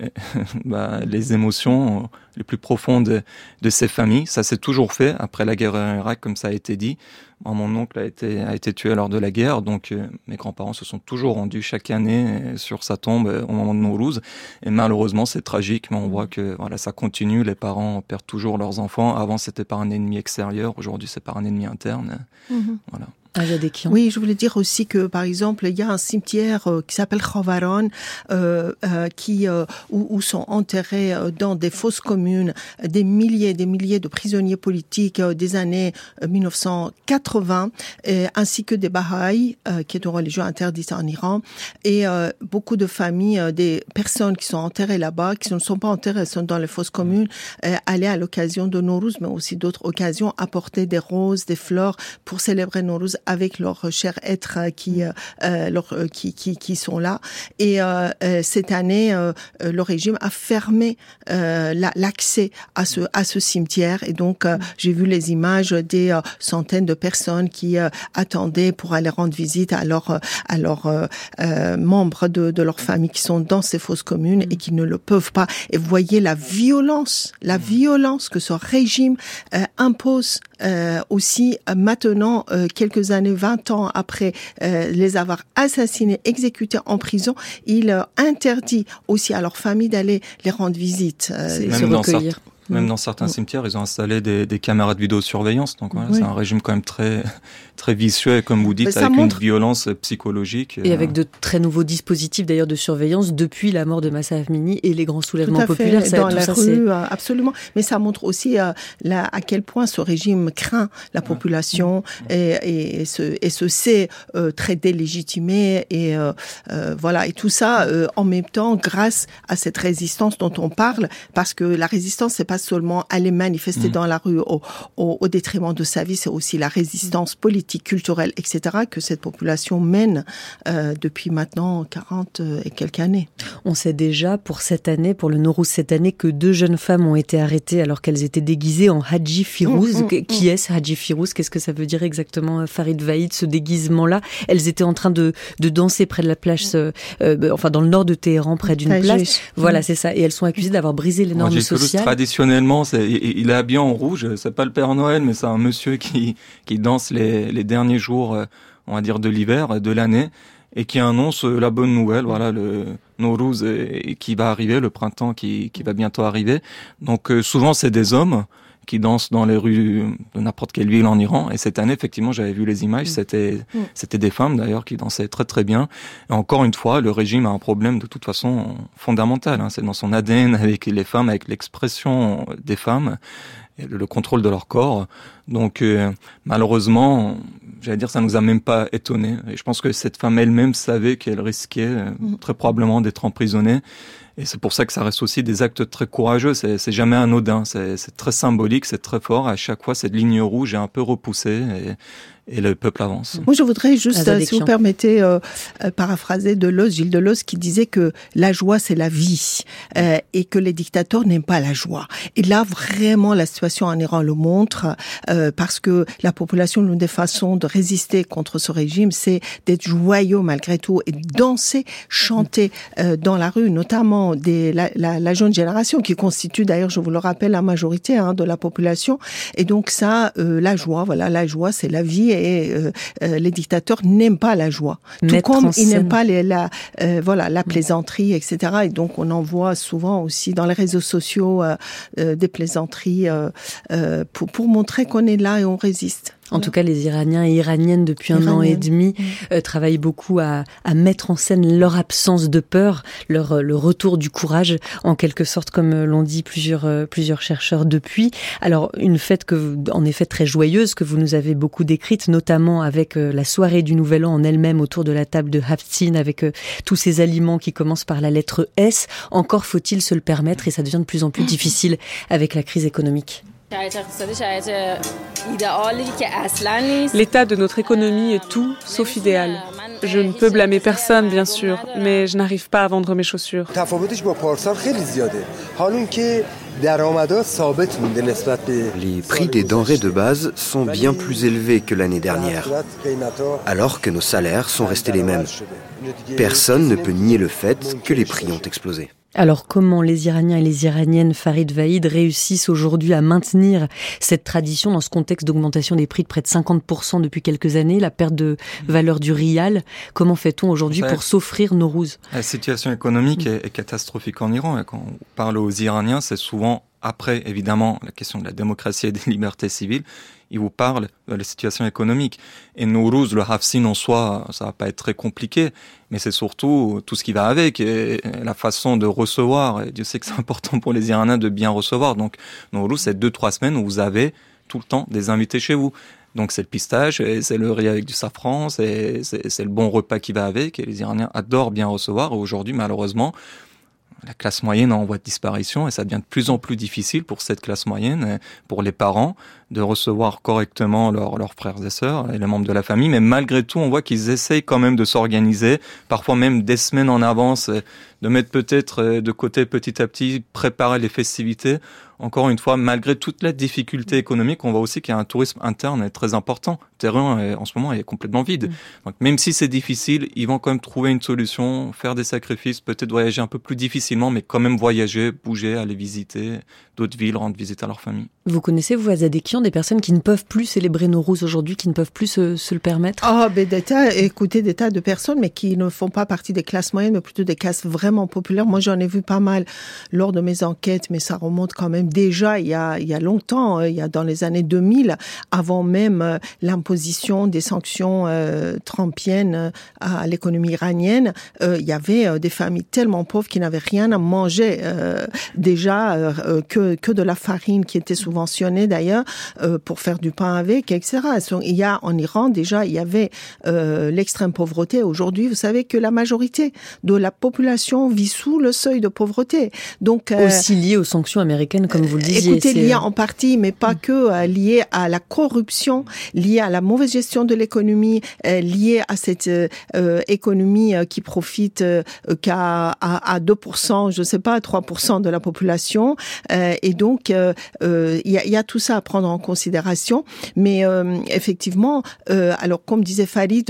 bah, les émotions les plus profondes de, de ces familles. Ça s'est toujours fait après la guerre en Irak, comme ça a été dit. Moi, mon oncle a été a été tué lors de la guerre, donc euh, mes grands-parents se sont toujours rendus chaque année sur sa tombe euh, au moment de Nowruz. Et malheureusement, c'est tragique, mais on voit que voilà, ça continue. Les parents perdent toujours leurs enfants. Avant, c'était par un ennemi extérieur. Aujourd'hui, c'est par un ennemi interne. Mm-hmm. Voilà. Ah, oui, je voulais dire aussi que, par exemple, il y a un cimetière euh, qui s'appelle Khavaran, euh, euh, qui euh, où, où sont enterrés euh, dans des fosses communes des milliers et des milliers de prisonniers politiques euh, des années euh, mille neuf cent quatre-vingts, et, ainsi que des Bahaïs, euh, qui est une religion interdite en Iran, et euh, beaucoup de familles, euh, des personnes qui sont enterrées là-bas, qui ne sont pas enterrées, sont dans les fosses communes, euh, allaient à l'occasion de Nowruz, mais aussi d'autres occasions, apporter des roses, des fleurs pour célébrer Nowruz avec leurs chers êtres qui, euh, leur, qui, qui, qui sont là. Et euh, cette année, euh, le régime a fermé euh, la, l'accès à ce, à ce cimetière. Et donc, euh, j'ai vu les images des euh, centaines de personnes qui euh, attendaient pour aller rendre visite à leurs à leurs euh, euh, membres de, de leur famille qui sont dans ces fosses communes et qui ne le peuvent pas. Et vous voyez la violence, la violence que ce régime euh, impose euh, aussi euh, maintenant, euh, quelques années, vingt ans après euh, les avoir assassinés, exécutés en prison, il euh, interdit aussi à leur famille d'aller les rendre visite, euh, et se recueillir. Même dans certains cimetières, ils ont installé des, des caméras de vidéosurveillance. Donc voilà, oui. C'est un régime quand même très, très vicieux, et comme vous dites, avec montre... une violence psychologique. Et euh... avec de très nouveaux dispositifs d'ailleurs de surveillance depuis la mort de Mahsa Amini et les grands soulèvements populaires. Ça, dans tout la ça, rue, c'est... absolument. Mais ça montre aussi euh, la, à quel point ce régime craint la population ouais. et, et, et, se, et se sait euh, très délégitimé. Et euh, euh, voilà, et tout ça euh, en même temps grâce à cette résistance dont on parle, parce que la résistance, c'est pas pas seulement aller manifester mmh. dans la rue au, au, au détriment de sa vie, c'est aussi la résistance politique, culturelle, et cetera que cette population mène euh, depuis maintenant quarante et quelques années. On sait déjà pour cette année, pour le Nowruz cette année, que deux jeunes femmes ont été arrêtées alors qu'elles étaient déguisées en Haji Firouz. Mmh, mmh, Qui mmh. est-ce Haji Firouz? Qu'est-ce que ça veut dire exactement, Farid Vaïd, ce déguisement-là? Elles étaient en train de, de danser près de la plage, euh, euh, enfin dans le nord de Téhéran, près d'une Très place. Juste. Voilà, mmh. c'est ça. Et elles sont accusées d'avoir brisé les normes sociales. Traditionnellement, c'est, il est habillé en rouge. C'est pas le Père Noël, mais c'est un monsieur qui, qui danse les, les derniers jours, on va dire, de l'hiver, de l'année, et qui annonce la bonne nouvelle, voilà, le Nowruz qui va arriver, le printemps qui, qui va bientôt arriver. Donc euh, souvent c'est des hommes qui dansent dans les rues de n'importe quelle ville en Iran. Et cette année, effectivement, j'avais vu les images, c'était mmh. c'était des femmes d'ailleurs qui dansaient très très bien. Et encore une fois, le régime a un problème de toute façon fondamental. Hein. C'est dans son A D N avec les femmes, avec l'expression des femmes, et le contrôle de leur corps. Donc euh, malheureusement, j'allais dire, ça nous a même pas étonnés. Et je pense que cette femme elle-même savait qu'elle risquait euh, mmh. très probablement d'être emprisonnée. Et c'est pour ça que ça reste aussi des actes très courageux. C'est, c'est jamais anodin. C'est, c'est très symbolique, c'est très fort. À chaque fois, cette ligne rouge est un peu repoussée et, et le peuple avance. Moi, je voudrais juste, euh, si vous permettez, euh, euh, paraphraser Deleuze, Gilles Deleuze, qui disait que la joie, c'est la vie, euh, et que les dictateurs n'aiment pas la joie. Et là, vraiment, la situation en Iran le montre, euh, parce que la population, l'une des façons de résister contre ce régime, c'est d'être joyeux malgré tout et danser, chanter euh, dans la rue, notamment Des, la, la, la jeune génération qui constitue d'ailleurs, je vous le rappelle, la majorité hein, de la population. Et donc ça, euh, la joie, voilà, la joie, c'est la vie et euh, euh, les dictateurs n'aiment pas la joie. Tout Mettre comme ils n'aiment pas les, la, euh, voilà, la plaisanterie, et cetera. Et donc on en voit souvent aussi dans les réseaux sociaux euh, euh, des plaisanteries euh, euh, pour, pour montrer qu'on est là et on résiste. En tout cas, les Iraniens et Iraniennes, depuis un Iranienne. an et demi, euh, travaillent beaucoup à, à mettre en scène leur absence de peur, leur le retour du courage, en quelque sorte, comme l'ont dit plusieurs euh, plusieurs chercheurs depuis. Alors, une fête que, en effet, très joyeuse, que vous nous avez beaucoup décrite, notamment avec euh, la soirée du Nouvel An en elle-même autour de la table de Haftin, avec euh, tous ces aliments qui commencent par la lettre S. Encore faut-il se le permettre, et ça devient de plus en plus difficile avec la crise économique. L'état de notre économie est tout sauf idéal. Je ne peux blâmer personne, bien sûr, mais je n'arrive pas à vendre mes chaussures. Les prix des denrées de base sont bien plus élevés que l'année dernière, alors que nos salaires sont restés les mêmes. Personne ne peut nier le fait que les prix ont explosé. Alors comment les Iraniens et les Iraniennes, Farid Vaïd, réussissent aujourd'hui à maintenir cette tradition dans ce contexte d'augmentation des prix de près de cinquante pour cent depuis quelques années, la perte de valeur du rial? Comment fait-on aujourd'hui pour s'offrir Nowruz? La situation économique est, est catastrophique en Iran. Et quand on parle aux Iraniens, c'est souvent après, évidemment, la question de la démocratie et des libertés civiles. Ils vous parlent de la situation économique. Et Nowruz, le Haftin en soi, ça va pas être très compliqué, mais c'est surtout tout ce qui va avec, et la façon de recevoir. Et Dieu sait que c'est important pour les Iraniens de bien recevoir. Donc, Nowruz, c'est deux, trois semaines où vous avez tout le temps des invités chez vous. Donc, c'est le pistache, et c'est le riz avec du safran, c'est, c'est, c'est le bon repas qui va avec, et les Iraniens adorent bien recevoir. Et aujourd'hui, malheureusement, la classe moyenne est en voie de disparition et ça devient de plus en plus difficile pour cette classe moyenne, pour les parents, de recevoir correctement leurs, leurs frères et sœurs et les membres de la famille. Mais malgré tout, on voit qu'ils essayent quand même de s'organiser, parfois même des semaines en avance, de mettre peut-être de côté petit à petit, préparer les festivités. Encore une fois, malgré toute la difficulté économique, on voit aussi qu'il y a un tourisme interne très important. Le terrain, est, en ce moment, est complètement vide. Donc, même si c'est difficile, ils vont quand même trouver une solution, faire des sacrifices, peut-être voyager un peu plus difficilement, mais quand même voyager, bouger, aller visiter d'autres villes, rendre visite à leur famille. Vous connaissez, vous, Azadekian, des personnes qui ne peuvent plus célébrer Nowruz aujourd'hui, qui ne peuvent plus se, se le permettre? Ah, oh, ben des tas, écoutez, des tas de personnes, mais qui ne font pas partie des classes moyennes, mais plutôt des classes vraiment populaires. Moi, j'en ai vu pas mal lors de mes enquêtes, mais ça remonte quand même déjà il y a, il y a longtemps, il y a dans les années deux mille, avant même l'imposition des sanctions euh, trumpiennes à l'économie iranienne, euh, il y avait des familles tellement pauvres qui n'avaient rien à manger, euh, déjà euh, que que de la farine qui était subventionnée d'ailleurs euh, pour faire du pain avec, et cetera. Il y a en Iran déjà, il y avait euh, l'extrême pauvreté. Aujourd'hui, vous savez que la majorité de la population population vit sous le seuil de pauvreté. Donc euh, aussi lié aux sanctions américaines, comme vous le disiez. Écoutez, lié en partie, mais pas que euh, lié à la corruption, lié à la mauvaise gestion de l'économie, euh, lié à cette euh, économie euh, qui profite euh, qu'à à, à deux pour cent, je sais pas, trois pour cent de la population. Euh, et donc, il euh, euh, y, a, y a tout ça à prendre en considération. Mais euh, effectivement, euh, alors comme disait Farid,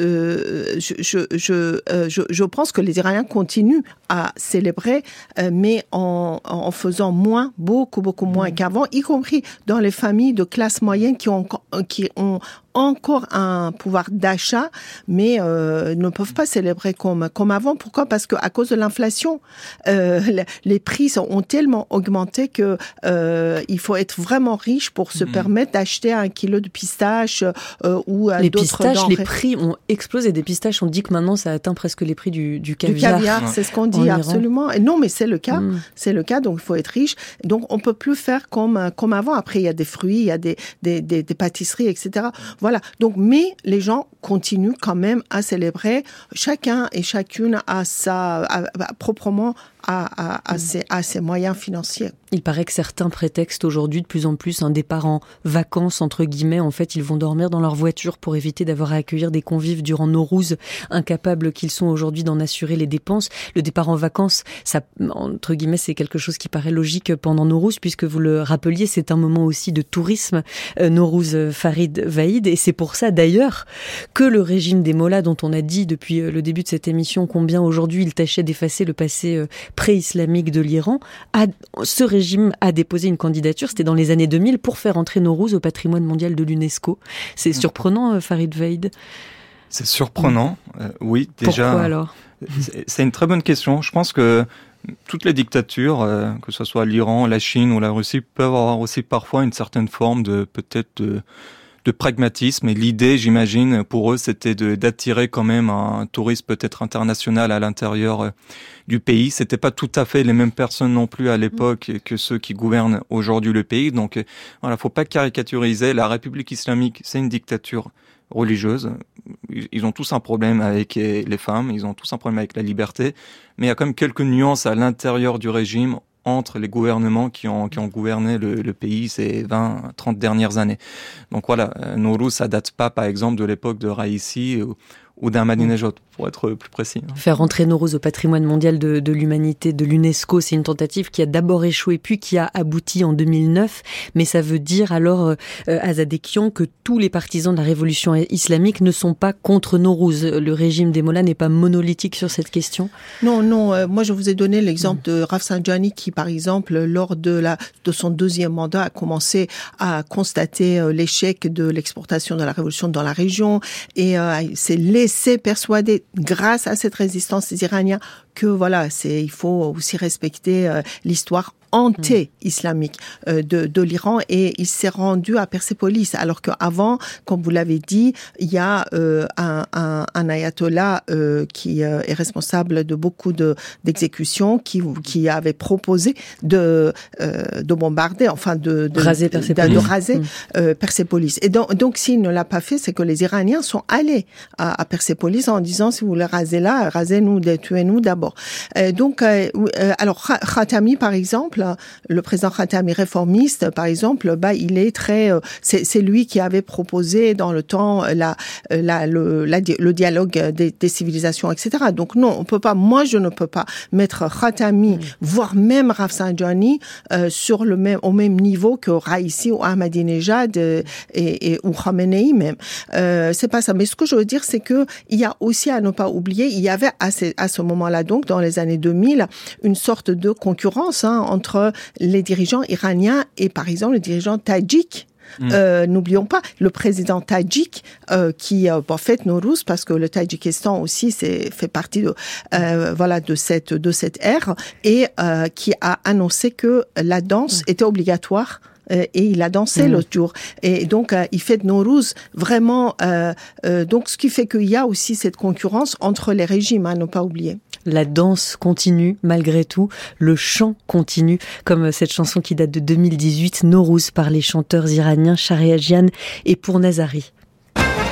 euh, je, je, je, euh, je, je pense que les Iraniens continuent à célébrer, euh, mais en, en faisant moins, beaucoup, beaucoup moins mmh. qu'avant, y compris dans les familles de classe moyenne qui ont, qui ont encore un pouvoir d'achat, mais euh, ne peuvent pas célébrer comme comme avant. Pourquoi ? Parce que à cause de l'inflation, euh, les prix ont tellement augmenté que euh, il faut être vraiment riche pour se mmh. permettre d'acheter un kilo de pistaches euh, ou les d'autres pistaches, denrées. Les prix ont explosé. Des pistaches, on dit que maintenant ça atteint presque les prix du, du caviar. Du caviar, c'est ce qu'on dit absolument. Et non, mais c'est le cas, mmh. c'est le cas. Donc il faut être riche. Donc on peut plus faire comme comme avant. Après il y a des fruits, il y a des des des, des pâtisseries, et cetera. Voilà. Donc, mais les gens continuent quand même à célébrer. Chacun et chacune a sa, a, a, proprement à, à, à, ses, à ses moyens financiers. Il paraît que certains prétextent aujourd'hui de plus en plus un départ en vacances, entre guillemets. En fait, ils vont dormir dans leur voiture pour éviter d'avoir à accueillir des convives durant Nowrouz, incapables qu'ils sont aujourd'hui d'en assurer les dépenses. Le départ en vacances, ça, entre guillemets, c'est quelque chose qui paraît logique pendant Nowrouz, puisque vous le rappeliez, c'est un moment aussi de tourisme, euh, Nowrouz Farid Vaïd. Et c'est pour ça, d'ailleurs, que le régime des Mollahs, dont on a dit depuis le début de cette émission combien aujourd'hui il tâchait d'effacer le passé euh, pré-islamique de l'Iran, a, ce régime régime a déposé une candidature, c'était dans les années deux mille, pour faire entrer Nowrouz au patrimoine mondial de l'UNESCO. C'est surprenant, Farid Vaïd ? C'est surprenant, euh, oui. Déjà, pourquoi alors ? c'est, c'est une très bonne question. Je pense que toutes les dictatures, euh, que ce soit l'Iran, la Chine ou la Russie, peuvent avoir aussi parfois une certaine forme de, peut-être, de, de pragmatisme. Et l'idée, j'imagine, pour eux, c'était de, d'attirer quand même un tourisme peut-être international à l'intérieur euh, du pays. C'était pas tout à fait les mêmes personnes non plus à l'époque que ceux qui gouvernent aujourd'hui le pays. Donc, euh, voilà, faut pas caricaturiser. La République islamique, c'est une dictature religieuse. Ils ont tous un problème avec les femmes, ils ont tous un problème avec la liberté, mais il y a quand même quelques nuances à l'intérieur du régime entre les gouvernements qui ont, qui ont gouverné le, le pays ces vingt, trente dernières années. Donc voilà, Nowrouz, ça date pas, par exemple, de l'époque de Raïssi ou, ou d'Ahmadinejad, pour être plus précis. Faire entrer Nowrouz au patrimoine mondial de, de l'humanité de l'UNESCO, c'est une tentative qui a d'abord échoué puis qui a abouti en deux mille neuf. Mais ça veut dire alors, euh, Azadekian, que tous les partisans de la révolution islamique ne sont pas contre Nowrouz. Le régime des Mollahs n'est pas monolithique sur cette question ? Non, non. Euh, moi, je vous ai donné l'exemple mmh. de Rafsanjani qui, par exemple, lors de, la, de son deuxième mandat, a commencé à constater euh, l'échec de l'exportation de la révolution dans la région et euh, s'est laissé persuader, grâce à cette résistance des Iraniens, que voilà, c'est, il faut aussi respecter euh, l'histoire anti-islamique euh, de, de l'Iran, et il s'est rendu à Persépolis, alors qu'avant, comme vous l'avez dit, il y a euh, un, un, un ayatollah euh, qui euh, est responsable de beaucoup de, d'exécutions, qui, qui avait proposé de, euh, de bombarder, enfin de, de raser Persépolis. De, de raser mmh. euh, Persépolis. Et donc, donc s'il ne l'a pas fait, c'est que les Iraniens sont allés à, à Persépolis en disant, si vous voulez raser là, rasez-nous, tuez-nous d'abord. Euh, donc, euh, alors Khatami, par exemple, le président Khatami réformiste, par exemple, bah, il est très, c'est, c'est lui qui avait proposé dans le temps la, la, le, la, le dialogue des, des civilisations, et cetera. Donc non, on peut pas, moi je ne peux pas mettre Khatami, mmh. voire même Rafsanjani, euh, sur le même, au même niveau que Raïssi ou Ahmadinejad et, et, et ou Khamenei même. Euh, c'est pas ça. Mais ce que je veux dire, c'est que il y a aussi à ne pas oublier, il y avait à ce, à ce moment-là, donc dans les années deux mille, une sorte de concurrence hein, entre les dirigeants iraniens et par exemple les dirigeants tadjiks. Mmh. Euh, n'oublions pas le président tadjik euh, qui euh, bon, fête Nowrouz parce que le Tadjikistan aussi c'est fait partie de euh, voilà de cette de cette ère et euh, qui a annoncé que la danse mmh. était obligatoire. Et il a dansé mmh. l'autre jour. Et donc, euh, il fête Nowrouz vraiment. Euh, euh, donc, ce qui fait qu'il y a aussi cette concurrence entre les régimes, à ne pas oublier. La danse continue, malgré tout. Le chant continue, comme cette chanson qui date de deux mille dix-huit, Nowrouz, par les chanteurs iraniens Shahriajian et Pournazari.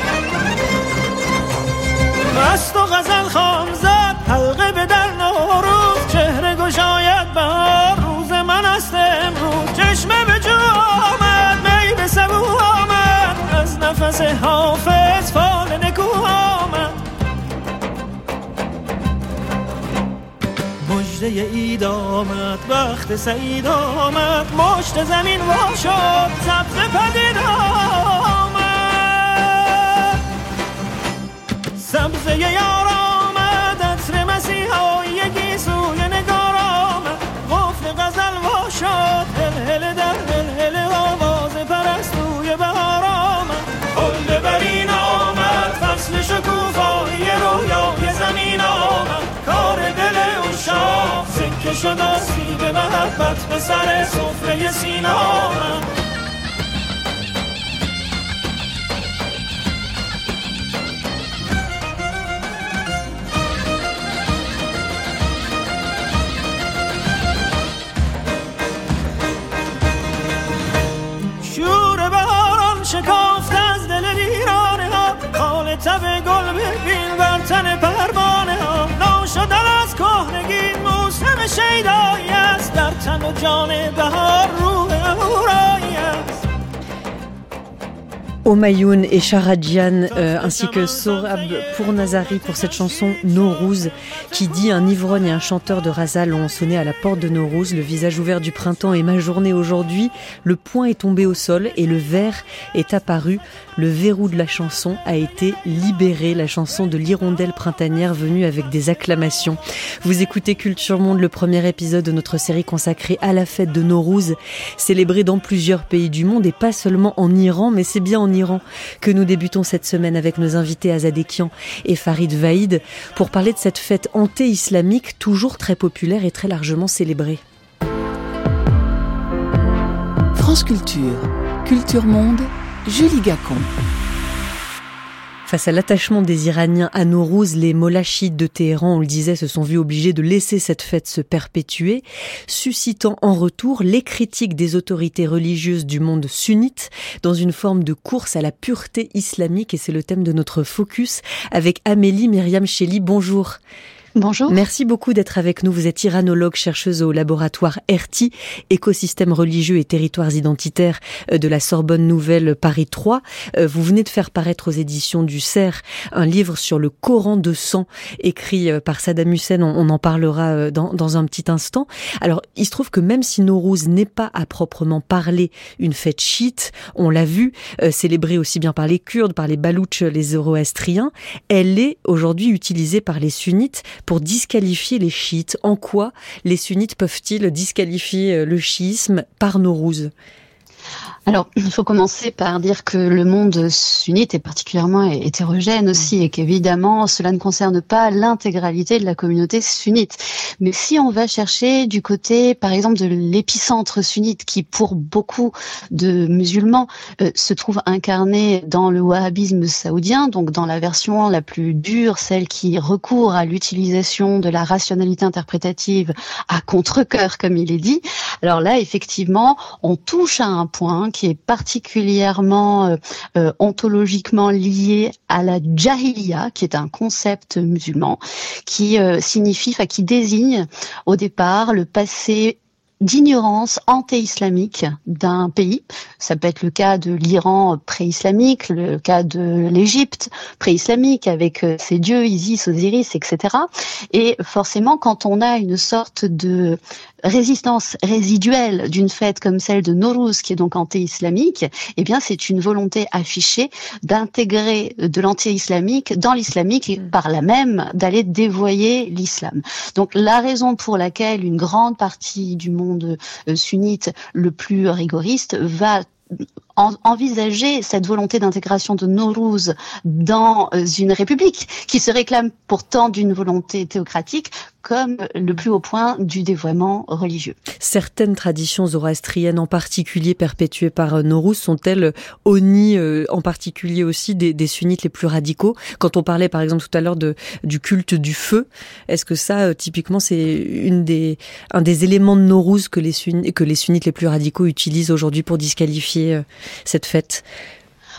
مست و غزل خام زد حلقه به در نوروز مثل حافظ فال نکو آمد مجده اید آمد وقت سعید آمد مشت زمین وا شد سبز پدید آمد سبزه یار آمد عطر مسیحایی گیسوی نگار آمد قفل غزل وا شد هل هل در هل هل آواز پرستوی بهار آمد هل برین آمد فصل شکوفایی رویای زمین آمد کار دل اوشا سکه شد آسیب محبت به سر سفره سینا آمد شور بهاران شکافت از دل ویرانه ها خال تب گل ببین بر تن پروانه ها ناشدن از کهنگی موسم شیدایی است در تن و جان بهار روح اهورایی است Omayoun et Sharadjian euh, ainsi que Sorab Pournazari pour cette chanson Nowruz qui dit un ivrogne et un chanteur de Razal ont sonné à la porte de Nowruz, le visage ouvert du printemps est ma journée aujourd'hui, le poing est tombé au sol et le verre est apparu, le verrou de la chanson a été libéré, la chanson de l'hirondelle printanière venue avec des acclamations. Vous écoutez Culture Monde, le premier épisode de notre série consacrée à la fête de Nowruz, célébrée dans plusieurs pays du monde et pas seulement en Iran, mais c'est bien en Iran que nous débutons cette semaine avec nos invités Azadekian et Farid Vahid pour parler de cette fête anté-islamique toujours très populaire et très largement célébrée. France Culture, Culture Monde, Julie Gacon. Face à l'attachement des Iraniens à Nowruz, les mollahs chiites de Téhéran, on le disait, se sont vus obligés de laisser cette fête se perpétuer, suscitant en retour les critiques des autorités religieuses du monde sunnite dans une forme de course à la pureté islamique. Et c'est le thème de notre focus avec Amélie Myriam Cheli. Bonjour. Bonjour. Merci beaucoup d'être avec nous. Vous êtes iranologue, chercheuse au laboratoire ERTI, écosystème religieux et territoires identitaires de la Sorbonne Nouvelle Paris trois. Vous venez de faire paraître aux éditions du C E R un livre sur le Coran de sang, écrit par Saddam Hussein. On en parlera dans, dans un petit instant. Alors, il se trouve que même si Nowruz n'est pas à proprement parler une fête chiite, on l'a vu, euh, célébrée aussi bien par les Kurdes, par les Baloutches, les Zoroastriens, elle est aujourd'hui utilisée par les sunnites pour disqualifier les chiites. En quoi les sunnites peuvent-ils disqualifier le chiisme par Nowruz ? Alors, il faut commencer par dire que le monde sunnite est particulièrement hétérogène aussi et qu'évidemment, cela ne concerne pas l'intégralité de la communauté sunnite. Mais si on va chercher du côté, par exemple, de l'épicentre sunnite qui, pour beaucoup de musulmans, euh, se trouve incarné dans le wahhabisme saoudien, donc dans la version la plus dure, celle qui recourt à l'utilisation de la rationalité interprétative à contre-cœur, comme il est dit, alors là, effectivement, on touche à un point qui est particulièrement euh, ontologiquement lié à la jahiliya, qui est un concept musulman, qui euh, signifie, enfin, qui désigne au départ le passé d'ignorance anté-islamique d'un pays. Ça peut être le cas de l'Iran pré-islamique, le cas de l'Égypte pré-islamique avec ses dieux Isis, Osiris, et cetera. Et forcément, quand on a une sorte de résistance résiduelle d'une fête comme celle de Nowruz, qui est donc anti-islamique, eh bien, c'est une volonté affichée d'intégrer de l'anti-islamique dans l'islamique et par là même d'aller dévoyer l'islam. Donc, la raison pour laquelle une grande partie du monde sunnite le plus rigoriste va envisager cette volonté d'intégration de Nowruz dans une république qui se réclame pourtant d'une volonté théocratique comme le plus haut point du dévoiement religieux. Certaines traditions zoroastriennes, en particulier perpétuées par Nowruz, sont-elles honnies, euh, en particulier aussi des, des sunnites les plus radicaux? Quand on parlait par exemple tout à l'heure de, du culte du feu, est-ce que ça, euh, typiquement, c'est une des, un des éléments de Nowruz que les, sunn- que les sunnites les plus radicaux utilisent aujourd'hui pour disqualifier euh, cette fête?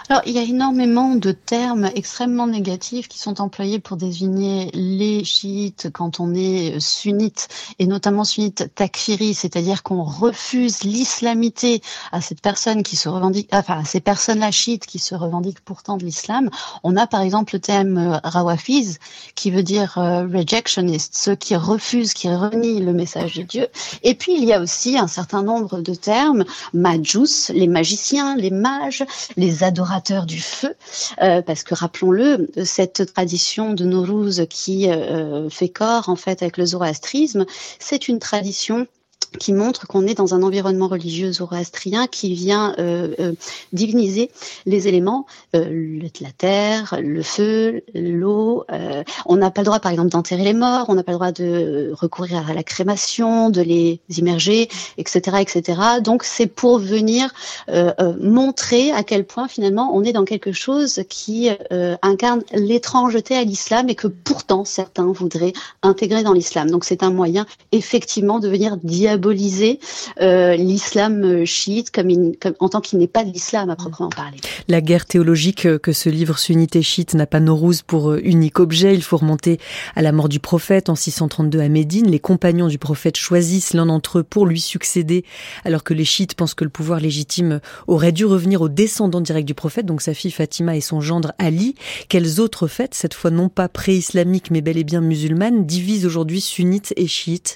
Alors, il y a énormément de termes extrêmement négatifs qui sont employés pour désigner les chiites quand on est sunnite, et notamment sunnite takfiri, c'est-à-dire qu'on refuse l'islamité à cette personne qui se revendique, enfin, à ces personnes-là chiites qui se revendiquent pourtant de l'islam. On a par exemple le terme euh, rawafiz, qui veut dire euh, rejectionist, ceux qui refusent, qui renient le message de Dieu. Et puis, il y a aussi un certain nombre de termes, majus, les magiciens, les mages, les adorateurs du feu, euh, parce que rappelons-le, cette tradition de Nowruz qui euh, fait corps en fait avec le zoroastrisme, c'est une tradition qui montre qu'on est dans un environnement religieux zoroastrien qui vient euh, euh, diviniser les éléments, euh, la terre, le feu, l'eau. Euh, on n'a pas le droit, par exemple, d'enterrer les morts, on n'a pas le droit de recourir à la crémation, de les immerger, et cetera, et cetera. Donc, c'est pour venir euh, euh, montrer à quel point, finalement, on est dans quelque chose qui euh, incarne l'étrangeté à l'islam et que, pourtant, certains voudraient intégrer dans l'islam. Donc, c'est un moyen, effectivement, de venir diaboliser Euh, l'islam chiite comme, il, comme en tant qu'il n'est pas de l'islam à proprement parler. La guerre théologique que ce livre sunnite et chiite n'a pas Nowruz pour unique objet. Il faut remonter à la mort du prophète en six cent trente-deux à Médine. Les compagnons du prophète choisissent l'un d'entre eux pour lui succéder, alors que les chiites pensent que le pouvoir légitime aurait dû revenir au descendant direct du prophète, donc sa fille Fatima et son gendre Ali. Quelles autres fêtes, cette fois non pas pré-islamiques mais bel et bien musulmanes, divisent aujourd'hui sunnites et chiites?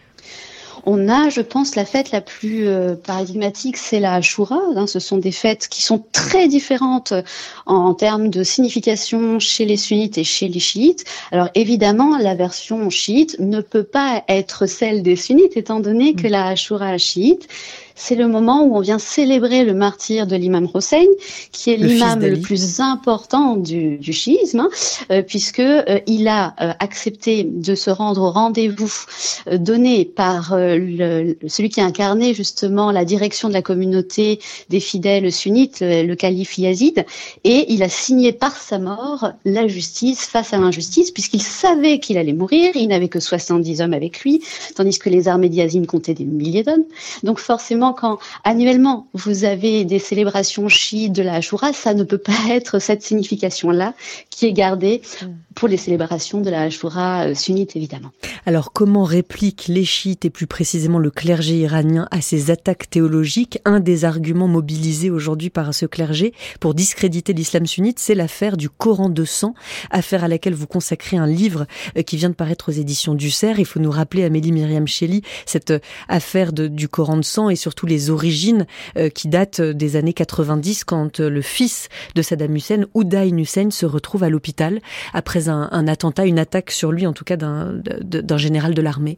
On a, je pense, la fête la plus euh, paradigmatique, c'est la Ashura. Hein, ce sont des fêtes qui sont très différentes en, en termes de signification chez les sunnites et chez les chiites. Alors évidemment, la version chiite ne peut pas être celle des sunnites, étant donné que la Ashura chiite, c'est le moment où on vient célébrer le martyre de l'imam Hossein, qui est le l'imam le plus important du, du chiisme, hein, euh, puisque euh, il a euh, accepté de se rendre au rendez-vous euh, donné par euh, le, celui qui a incarné justement la direction de la communauté des fidèles sunnites, le, le calife Yazid, et il a signé par sa mort la justice face à l'injustice, puisqu'il savait qu'il allait mourir, il n'avait que soixante-dix hommes avec lui, tandis que les armées d'Yazid comptaient des milliers d'hommes. Donc forcément, quand annuellement vous avez des célébrations chiites de la Ashura, ça ne peut pas être cette signification-là qui est gardée pour les célébrations de la Ashura sunnite, évidemment. Alors comment répliquent les chiites et plus précisément le clergé iranien à ces attaques théologiques? Un des arguments mobilisés aujourd'hui par ce clergé pour discréditer l'islam sunnite, c'est l'affaire du Coran de sang, affaire à laquelle vous consacrez un livre qui vient de paraître aux éditions du Cerf. Il faut nous rappeler, Amélie Myriam Chély, cette affaire de, du Coran de sang et surtout les origines euh, qui datent des années quatre-vingt-dix, quand euh, le fils de Saddam Hussein, Udain Hussein, se retrouve à l'hôpital après un, un attentat, une attaque sur lui, en tout cas d'un, d'un général de l'armée.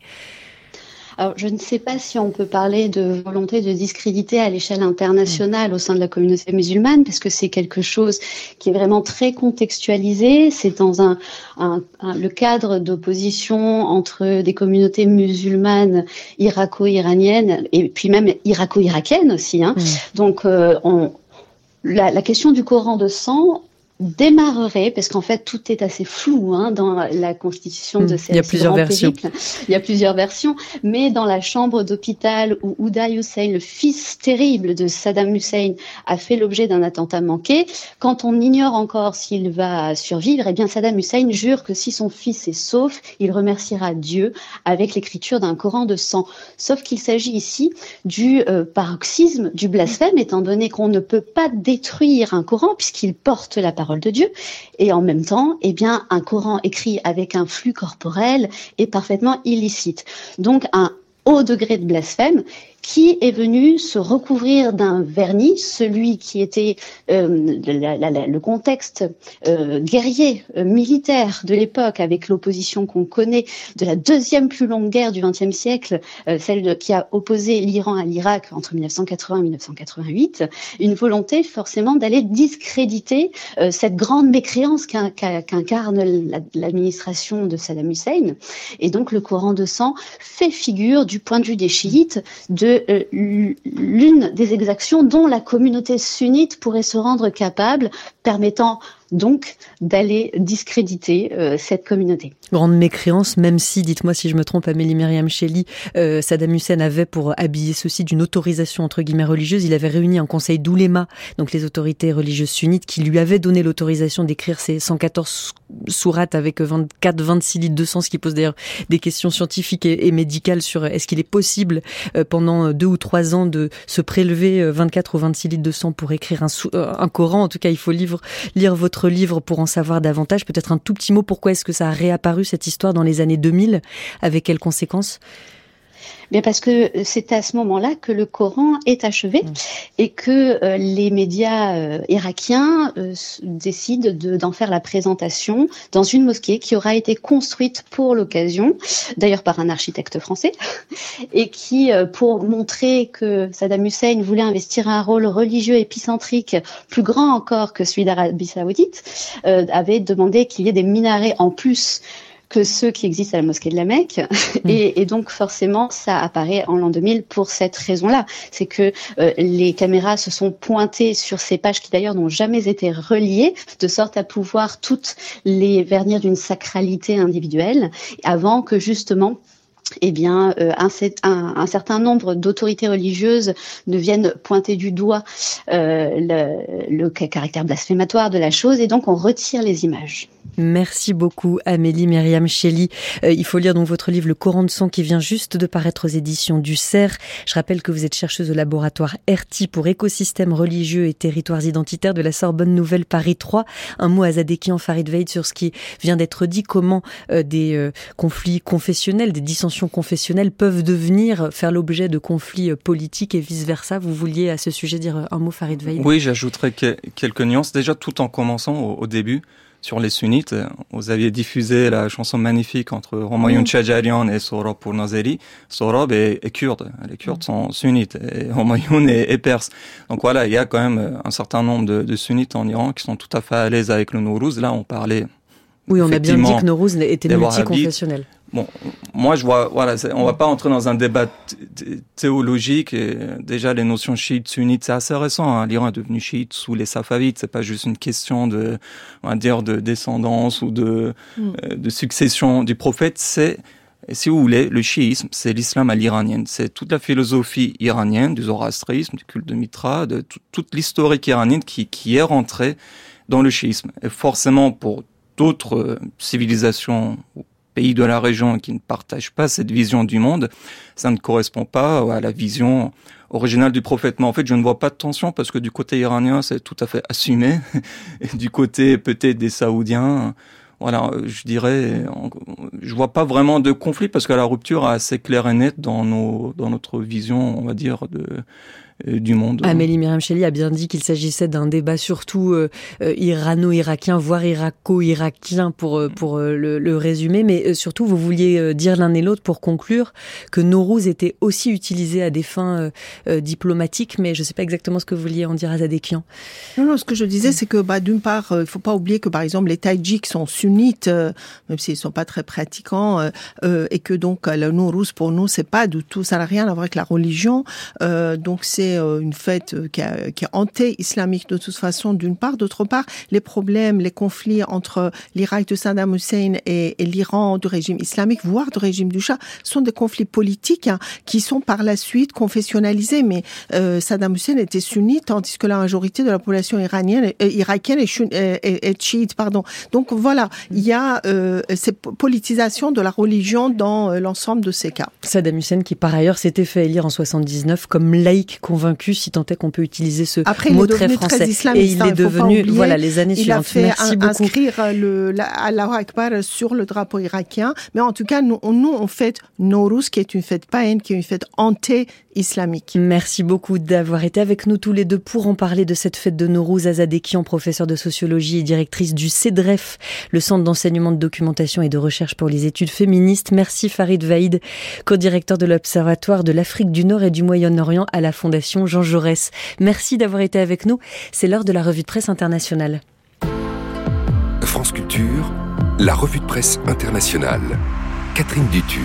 Alors, je ne sais pas si on peut parler de volonté de discréditer à l'échelle internationale au sein de la communauté musulmane, parce que c'est quelque chose qui est vraiment très contextualisé. C'est dans un, un, un le cadre d'opposition entre des communautés musulmanes irako-iraniennes et puis même irako-irakiennes aussi. Hein. Mmh. Donc, euh, on, la, la question du Coran de sang démarrerait, parce qu'en fait tout est assez flou hein, dans la constitution de ces, Il y a plusieurs versions. Périples. Il y a plusieurs versions, mais dans la chambre d'hôpital où Udain Hussein, le fils terrible de Saddam Hussein, a fait l'objet d'un attentat manqué, quand on ignore encore s'il va survivre, eh bien Saddam Hussein jure que si son fils est sauf, il remerciera Dieu avec l'écriture d'un Coran de sang. Sauf qu'il s'agit ici du euh, paroxysme du blasphème, étant donné qu'on ne peut pas détruire un Coran puisqu'il porte la parole de Dieu, et en même temps, eh bien, un Coran écrit avec un flux corporel est parfaitement illicite. Donc, un haut degré de blasphème qui est venu se recouvrir d'un vernis, celui qui était euh, la, la, la, le contexte euh, guerrier, euh, militaire de l'époque, avec l'opposition qu'on connaît de la deuxième plus longue guerre du vingtième siècle, euh, celle de, qui a opposé l'Iran à l'Irak entre mille neuf cent quatre-vingts et mille neuf cent quatre-vingt-huit, une volonté forcément d'aller discréditer euh, cette grande mécréance qu'in, qu'incarne la, l'administration de Saddam Hussein. Et donc le Coran de sang fait figure, du point de vue des chiites, de Euh, l'une des exactions dont la communauté sunnite pourrait se rendre capable, permettant donc d'aller discréditer euh, cette communauté. Grande mécréance, même si, dites-moi si je me trompe, Amélie Myriam Chély, euh, Saddam Hussein avait, pour habiller ceci d'une autorisation entre guillemets religieuse, il avait réuni un conseil d'ouléma, donc les autorités religieuses sunnites, qui lui avaient donné l'autorisation d'écrire ces cent quatorze sourates avec vingt-quatre vingt-six litres de sang, ce qui pose d'ailleurs des questions scientifiques et, et médicales sur est-ce qu'il est possible euh, pendant deux ou trois ans de se prélever vingt-quatre ou vingt-six litres de sang pour écrire un, sou- euh, un Coran. En tout cas, il faut livre, lire votre livre pour en savoir davantage. Peut-être un tout petit mot, pourquoi est-ce que ça a réapparu cette histoire dans les années deux mille? Avec quelles conséquences? Bien parce que c'est à ce moment-là que le Coran est achevé mmh. et que euh, les médias euh, irakiens euh, décident de, d'en faire la présentation dans une mosquée qui aura été construite pour l'occasion, d'ailleurs par un architecte français, et qui, euh, pour montrer que Saddam Hussein voulait investir un rôle religieux épicentrique plus grand encore que celui d'Arabie Saoudite, euh, avait demandé qu'il y ait des minarets en plus que ceux qui existent à la mosquée de la Mecque. Mmh. Et, et donc, forcément, ça apparaît en l'an deux mille pour cette raison-là. C'est que euh, les caméras se sont pointées sur ces pages qui, d'ailleurs, n'ont jamais été reliées, de sorte à pouvoir toutes les vernir d'une sacralité individuelle, avant que, justement, eh bien, euh, un, un, un certain nombre d'autorités religieuses ne viennent pointer du doigt euh, le, le caractère blasphématoire de la chose, et donc on retire les images. Merci beaucoup Amélie Myriam Chély. Euh, il faut lire donc votre livre Le Coran de sang qui vient juste de paraître aux éditions du Cerf. Je rappelle que vous êtes chercheuse au laboratoire ERTI pour écosystèmes religieux et territoires identitaires de la Sorbonne Nouvelle Paris trois. Un mot à Zadekian Farid Veid sur ce qui vient d'être dit, comment euh, des euh, conflits confessionnels, des dissensions confessionnelles peuvent devenir, faire l'objet de conflits politiques et vice-versa. Vous vouliez à ce sujet dire un mot, Farid Veid? Oui, j'ajouterais que, quelques nuances. Déjà, tout en commençant au, au début, sur les sunnites, vous aviez diffusé la chanson magnifique entre Homayoun Chajarian et Sohrab Pournazeri. Sohrab est, est kurde, les Kurdes sont sunnites, et Homayoun est, est perse. Donc voilà, il y a quand même un certain nombre de, de sunnites en Iran qui sont tout à fait à l'aise avec le Nowruz. Là, on parlait... Oui, on a bien dit que Nowruz était multiconfessionnel. Bon, moi je vois, voilà, on va pas entrer dans un débat t- théologique. Et déjà, les notions chiites, sunnites, c'est assez récent. Hein. L'Iran est devenu chiite sous les Safavides. C'est pas juste une question de, on va dire, de descendance ou de, mm. euh, de succession du prophète. C'est, si vous voulez, le chiisme, c'est l'islam à l'iranienne. C'est toute la philosophie iranienne, du zoroastrisme, du culte de Mitra, de t- toute l'historique iranienne qui, qui est rentrée dans le chiisme. Et forcément, pour d'autres euh, civilisations, pays de la région qui ne partagent pas cette vision du monde, ça ne correspond pas à la vision originale du prophète. Mais en fait, je ne vois pas de tension parce que du côté iranien, c'est tout à fait assumé. Et du côté peut-être des Saoudiens, voilà, je dirais, je vois pas vraiment de conflit parce que la rupture est assez claire et nette dans nos, dans notre vision, on va dire, de du monde. Amélie Myriam Chély a bien dit qu'il s'agissait d'un débat surtout euh, euh, irano-irakien, voire irako-irakien pour, euh, pour euh, le, le résumer, mais euh, surtout vous vouliez euh, dire l'un et l'autre pour conclure que Nowruz était aussi utilisé à des fins euh, euh, diplomatiques, mais je ne sais pas exactement ce que vous vouliez en dire à Zadekian. Non, non, ce que je disais, c'est que bah, d'une part, il euh, ne faut pas oublier que par exemple les Tadjiks sont sunnites, euh, même s'ils ne sont pas très pratiquants, euh, euh, et que donc le Nowruz pour nous, c'est pas du tout, ça n'a rien à voir avec la religion, euh, donc c'est une fête qui, a, qui est anti-islamique de toute façon, d'une part. D'autre part, les problèmes, les conflits entre l'Irak de Saddam Hussein et, et l'Iran du régime islamique, voire du régime du Shah, sont des conflits politiques hein, qui sont par la suite confessionnalisés. Mais euh, Saddam Hussein était sunnite, tandis que la majorité de la population iranienne, euh, irakienne est, est, est, est chiite. Pardon. Donc voilà, il y a euh, cette politisation de la religion dans euh, l'ensemble de ces cas. Saddam Hussein qui par ailleurs s'était fait élire en soixante-dix-neuf comme laïc convaincu, si tant est qu'on peut utiliser ce Après, mot très français. Très islamiste, et il est devenu, voilà, les années il suivantes. Il a fait Merci un, beaucoup. inscrire le, la, Allahu Akbar sur le drapeau irakien. Mais en tout cas, nous, on, nous, on fête Nowruz, qui est une fête païenne, qui est une fête anti-islamique. Merci beaucoup d'avoir été avec nous tous les deux pour en parler de cette fête de Nowruz. Zadekian, professeure de sociologie et directrice du CEDREF, le Centre d'enseignement de documentation et de recherche pour les études féministes. Merci Farid Veid, co-directeur de l'Observatoire de l'Afrique du Nord et du Moyen-Orient à la Fondation Jean Jaurès. Merci d'avoir été avec nous. C'est l'heure de la revue de presse internationale. France Culture, la revue de presse internationale. Catherine Dutu.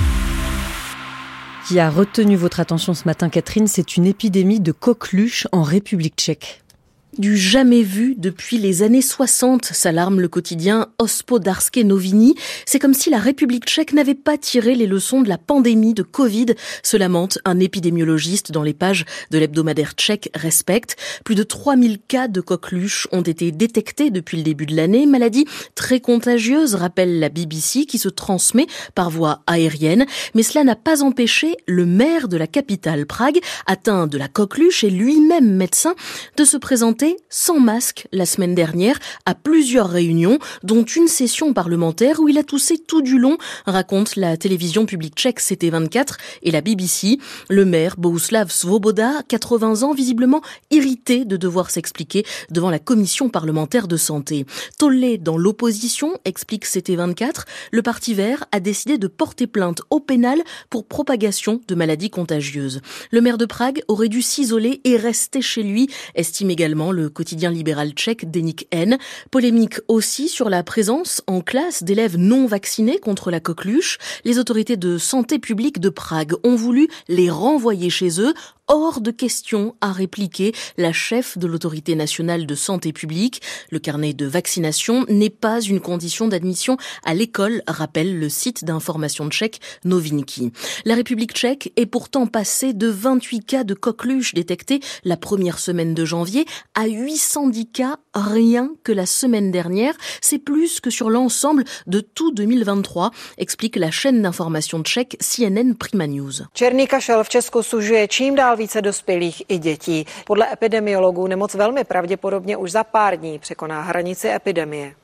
Qui a retenu votre attention ce matin, Catherine, c'est une épidémie de coqueluche en République tchèque. Du jamais vu depuis les années soixante, s'alarme le quotidien Hospodarskie Noviny. C'est comme si la République tchèque n'avait pas tiré les leçons de la pandémie de Covid, se lamente un épidémiologiste dans les pages de l'hebdomadaire tchèque Respect. Plus de trois mille cas de coqueluche ont été détectés depuis le début de l'année. Maladie très contagieuse, rappelle la B B C, qui se transmet par voie aérienne. Mais cela n'a pas empêché le maire de la capitale, Prague, atteint de la coqueluche et lui-même médecin, de se présenter sans masque la semaine dernière à plusieurs réunions, dont une session parlementaire où il a toussé tout du long, raconte la télévision publique tchèque C T vingt-quatre et la B B C. Le maire Bohuslav Svoboda, quatre-vingts ans, visiblement irrité de devoir s'expliquer devant la commission parlementaire de santé. Tollé dans l'opposition, explique C T vingt-quatre, le Parti vert a décidé de porter plainte au pénal pour propagation de maladies contagieuses. Le maire de Prague aurait dû s'isoler et rester chez lui, estime également le quotidien libéral tchèque Deník N. Polémique aussi sur la présence en classe d'élèves non vaccinés contre la coqueluche. Les autorités de santé publique de Prague ont voulu les renvoyer chez eux. Hors de question, a répliqué la chef de l'autorité nationale de santé publique. Le carnet de vaccination n'est pas une condition d'admission à l'école, rappelle le site d'information tchèque Novinky. La République tchèque est pourtant passée de vingt-huit cas de coqueluche détectés la première semaine de janvier à huit cent dix cas rien que la semaine dernière. C'est plus que sur l'ensemble de tout deux mille vingt-trois, explique la chaîne d'information tchèque C N N Prima News. Černý kašel v Česku sužuje čím dál více dospělých i dětí. Podle epidemiologů nemoc velmi pravděpodobně už za pár dní překoná hranici epidemie.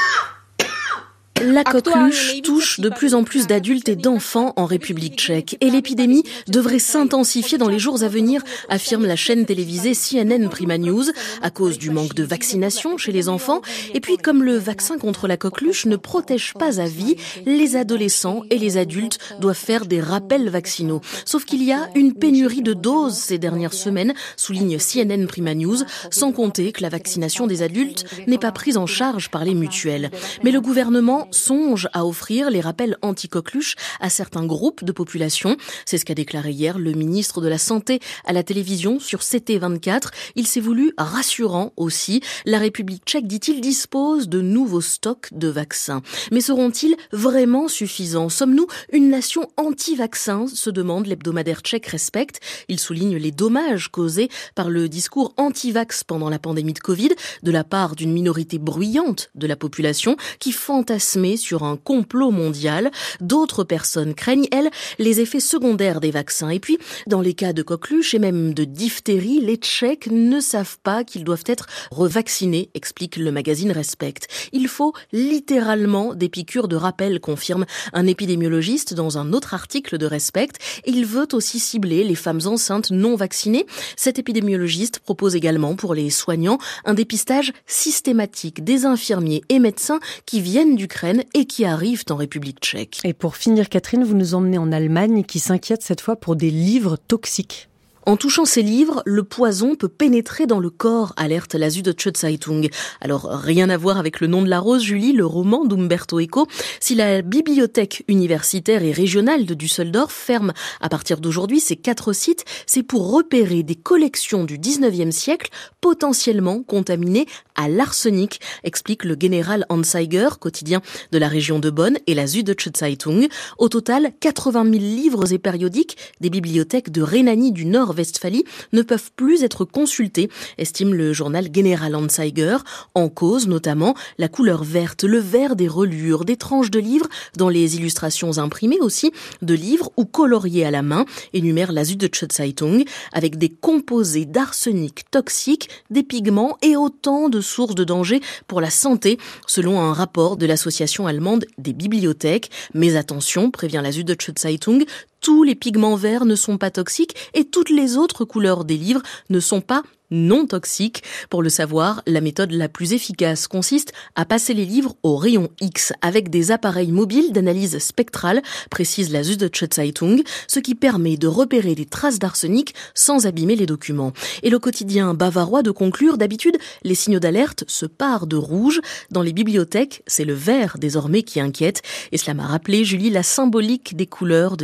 La coqueluche touche de plus en plus d'adultes et d'enfants en République tchèque et l'épidémie devrait s'intensifier dans les jours à venir, affirme la chaîne télévisée C N N Prima News, à cause du manque de vaccination chez les enfants. Et puis, comme le vaccin contre la coqueluche ne protège pas à vie, les adolescents et les adultes doivent faire des rappels vaccinaux. Sauf qu'il y a une pénurie de doses ces dernières semaines, souligne C N N Prima News, sans compter que la vaccination des adultes n'est pas prise en charge par les mutuelles. Mais le gouvernement songe à offrir les rappels anti-coqueluche à certains groupes de population. C'est ce qu'a déclaré hier le ministre de la Santé à la télévision sur C T vingt-quatre. Il s'est voulu rassurant aussi. La République tchèque, dit-il, dispose de nouveaux stocks de vaccins. Mais seront-ils vraiment suffisants? Sommes-nous une nation anti-vaccin, se demande l'hebdomadaire tchèque Respect. Il souligne les dommages causés par le discours anti-vax pendant la pandémie de Covid de la part d'une minorité bruyante de la population qui fantasme sur un complot mondial. D'autres personnes craignent, elles, les effets secondaires des vaccins. Et puis, dans les cas de coqueluche et même de diphtérie, les Tchèques ne savent pas qu'ils doivent être revaccinés, explique le magazine Respect. Il faut littéralement des piqûres de rappel, confirme un épidémiologiste dans un autre article de Respect. Et il veut aussi cibler les femmes enceintes non vaccinées. Cet épidémiologiste propose également pour les soignants un dépistage systématique des infirmiers et médecins qui viennent d'Ukraine et qui arrivent en République tchèque. Et pour finir, Catherine, vous nous emmenez en Allemagne qui s'inquiète cette fois pour des livres toxiques. En touchant ces livres, le poison peut pénétrer dans le corps, alerte la Süddeutsche Zeitung. Alors, rien à voir avec le nom de la rose, Julie, le roman d'Umberto Eco. Si la bibliothèque universitaire et régionale de Düsseldorf ferme à partir d'aujourd'hui ses quatre sites, c'est pour repérer des collections du dix-neuvième siècle potentiellement contaminées à l'arsenic, explique le General Anzeiger, quotidien de la région de Bonn, et la Süddeutsche Zeitung. Au total, quatre-vingt mille livres et périodiques des bibliothèques de Rhénanie du Nord-Westphalie ne peuvent plus être consultés, estime le journal General Anzeiger. En cause, notamment, la couleur verte, le vert des reliures, des tranches de livres dans les illustrations imprimées aussi, de livres ou coloriés à la main, énumère la Süddeutsche Zeitung, avec des composés d'arsenic toxiques, des pigments et autant de sources de danger pour la santé, selon un rapport de l'association allemande des bibliothèques. Mais attention, prévient la Süddeutsche Zeitung, tous les pigments verts ne sont pas toxiques et toutes les autres couleurs des livres ne sont pas non toxiques. Pour le savoir, la méthode la plus efficace consiste à passer les livres au rayon X avec des appareils mobiles d'analyse spectrale, précise la Süddeutsche Zeitung, ce qui permet de repérer des traces d'arsenic sans abîmer les documents. Et le quotidien bavarois de conclure, d'habitude, les signaux d'alerte se parent de rouge. Dans les bibliothèques, c'est le vert désormais qui inquiète. Et cela m'a rappelé, Julie, la symbolique des couleurs de Michel Pascal.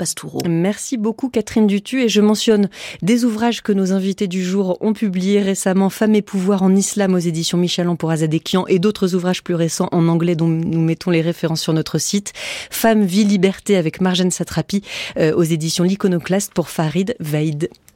Pastoureau. Merci beaucoup Catherine Dutu, et je mentionne des ouvrages que nos invités du jour ont publiés récemment: Femmes et pouvoir en islam aux éditions Michalan pour Azadekian, et d'autres ouvrages plus récents en anglais dont nous mettons les références sur notre site. Femmes, vie, liberté avec Marjane Satrapi euh, aux éditions L'Iconoclaste pour Farid Vaïd.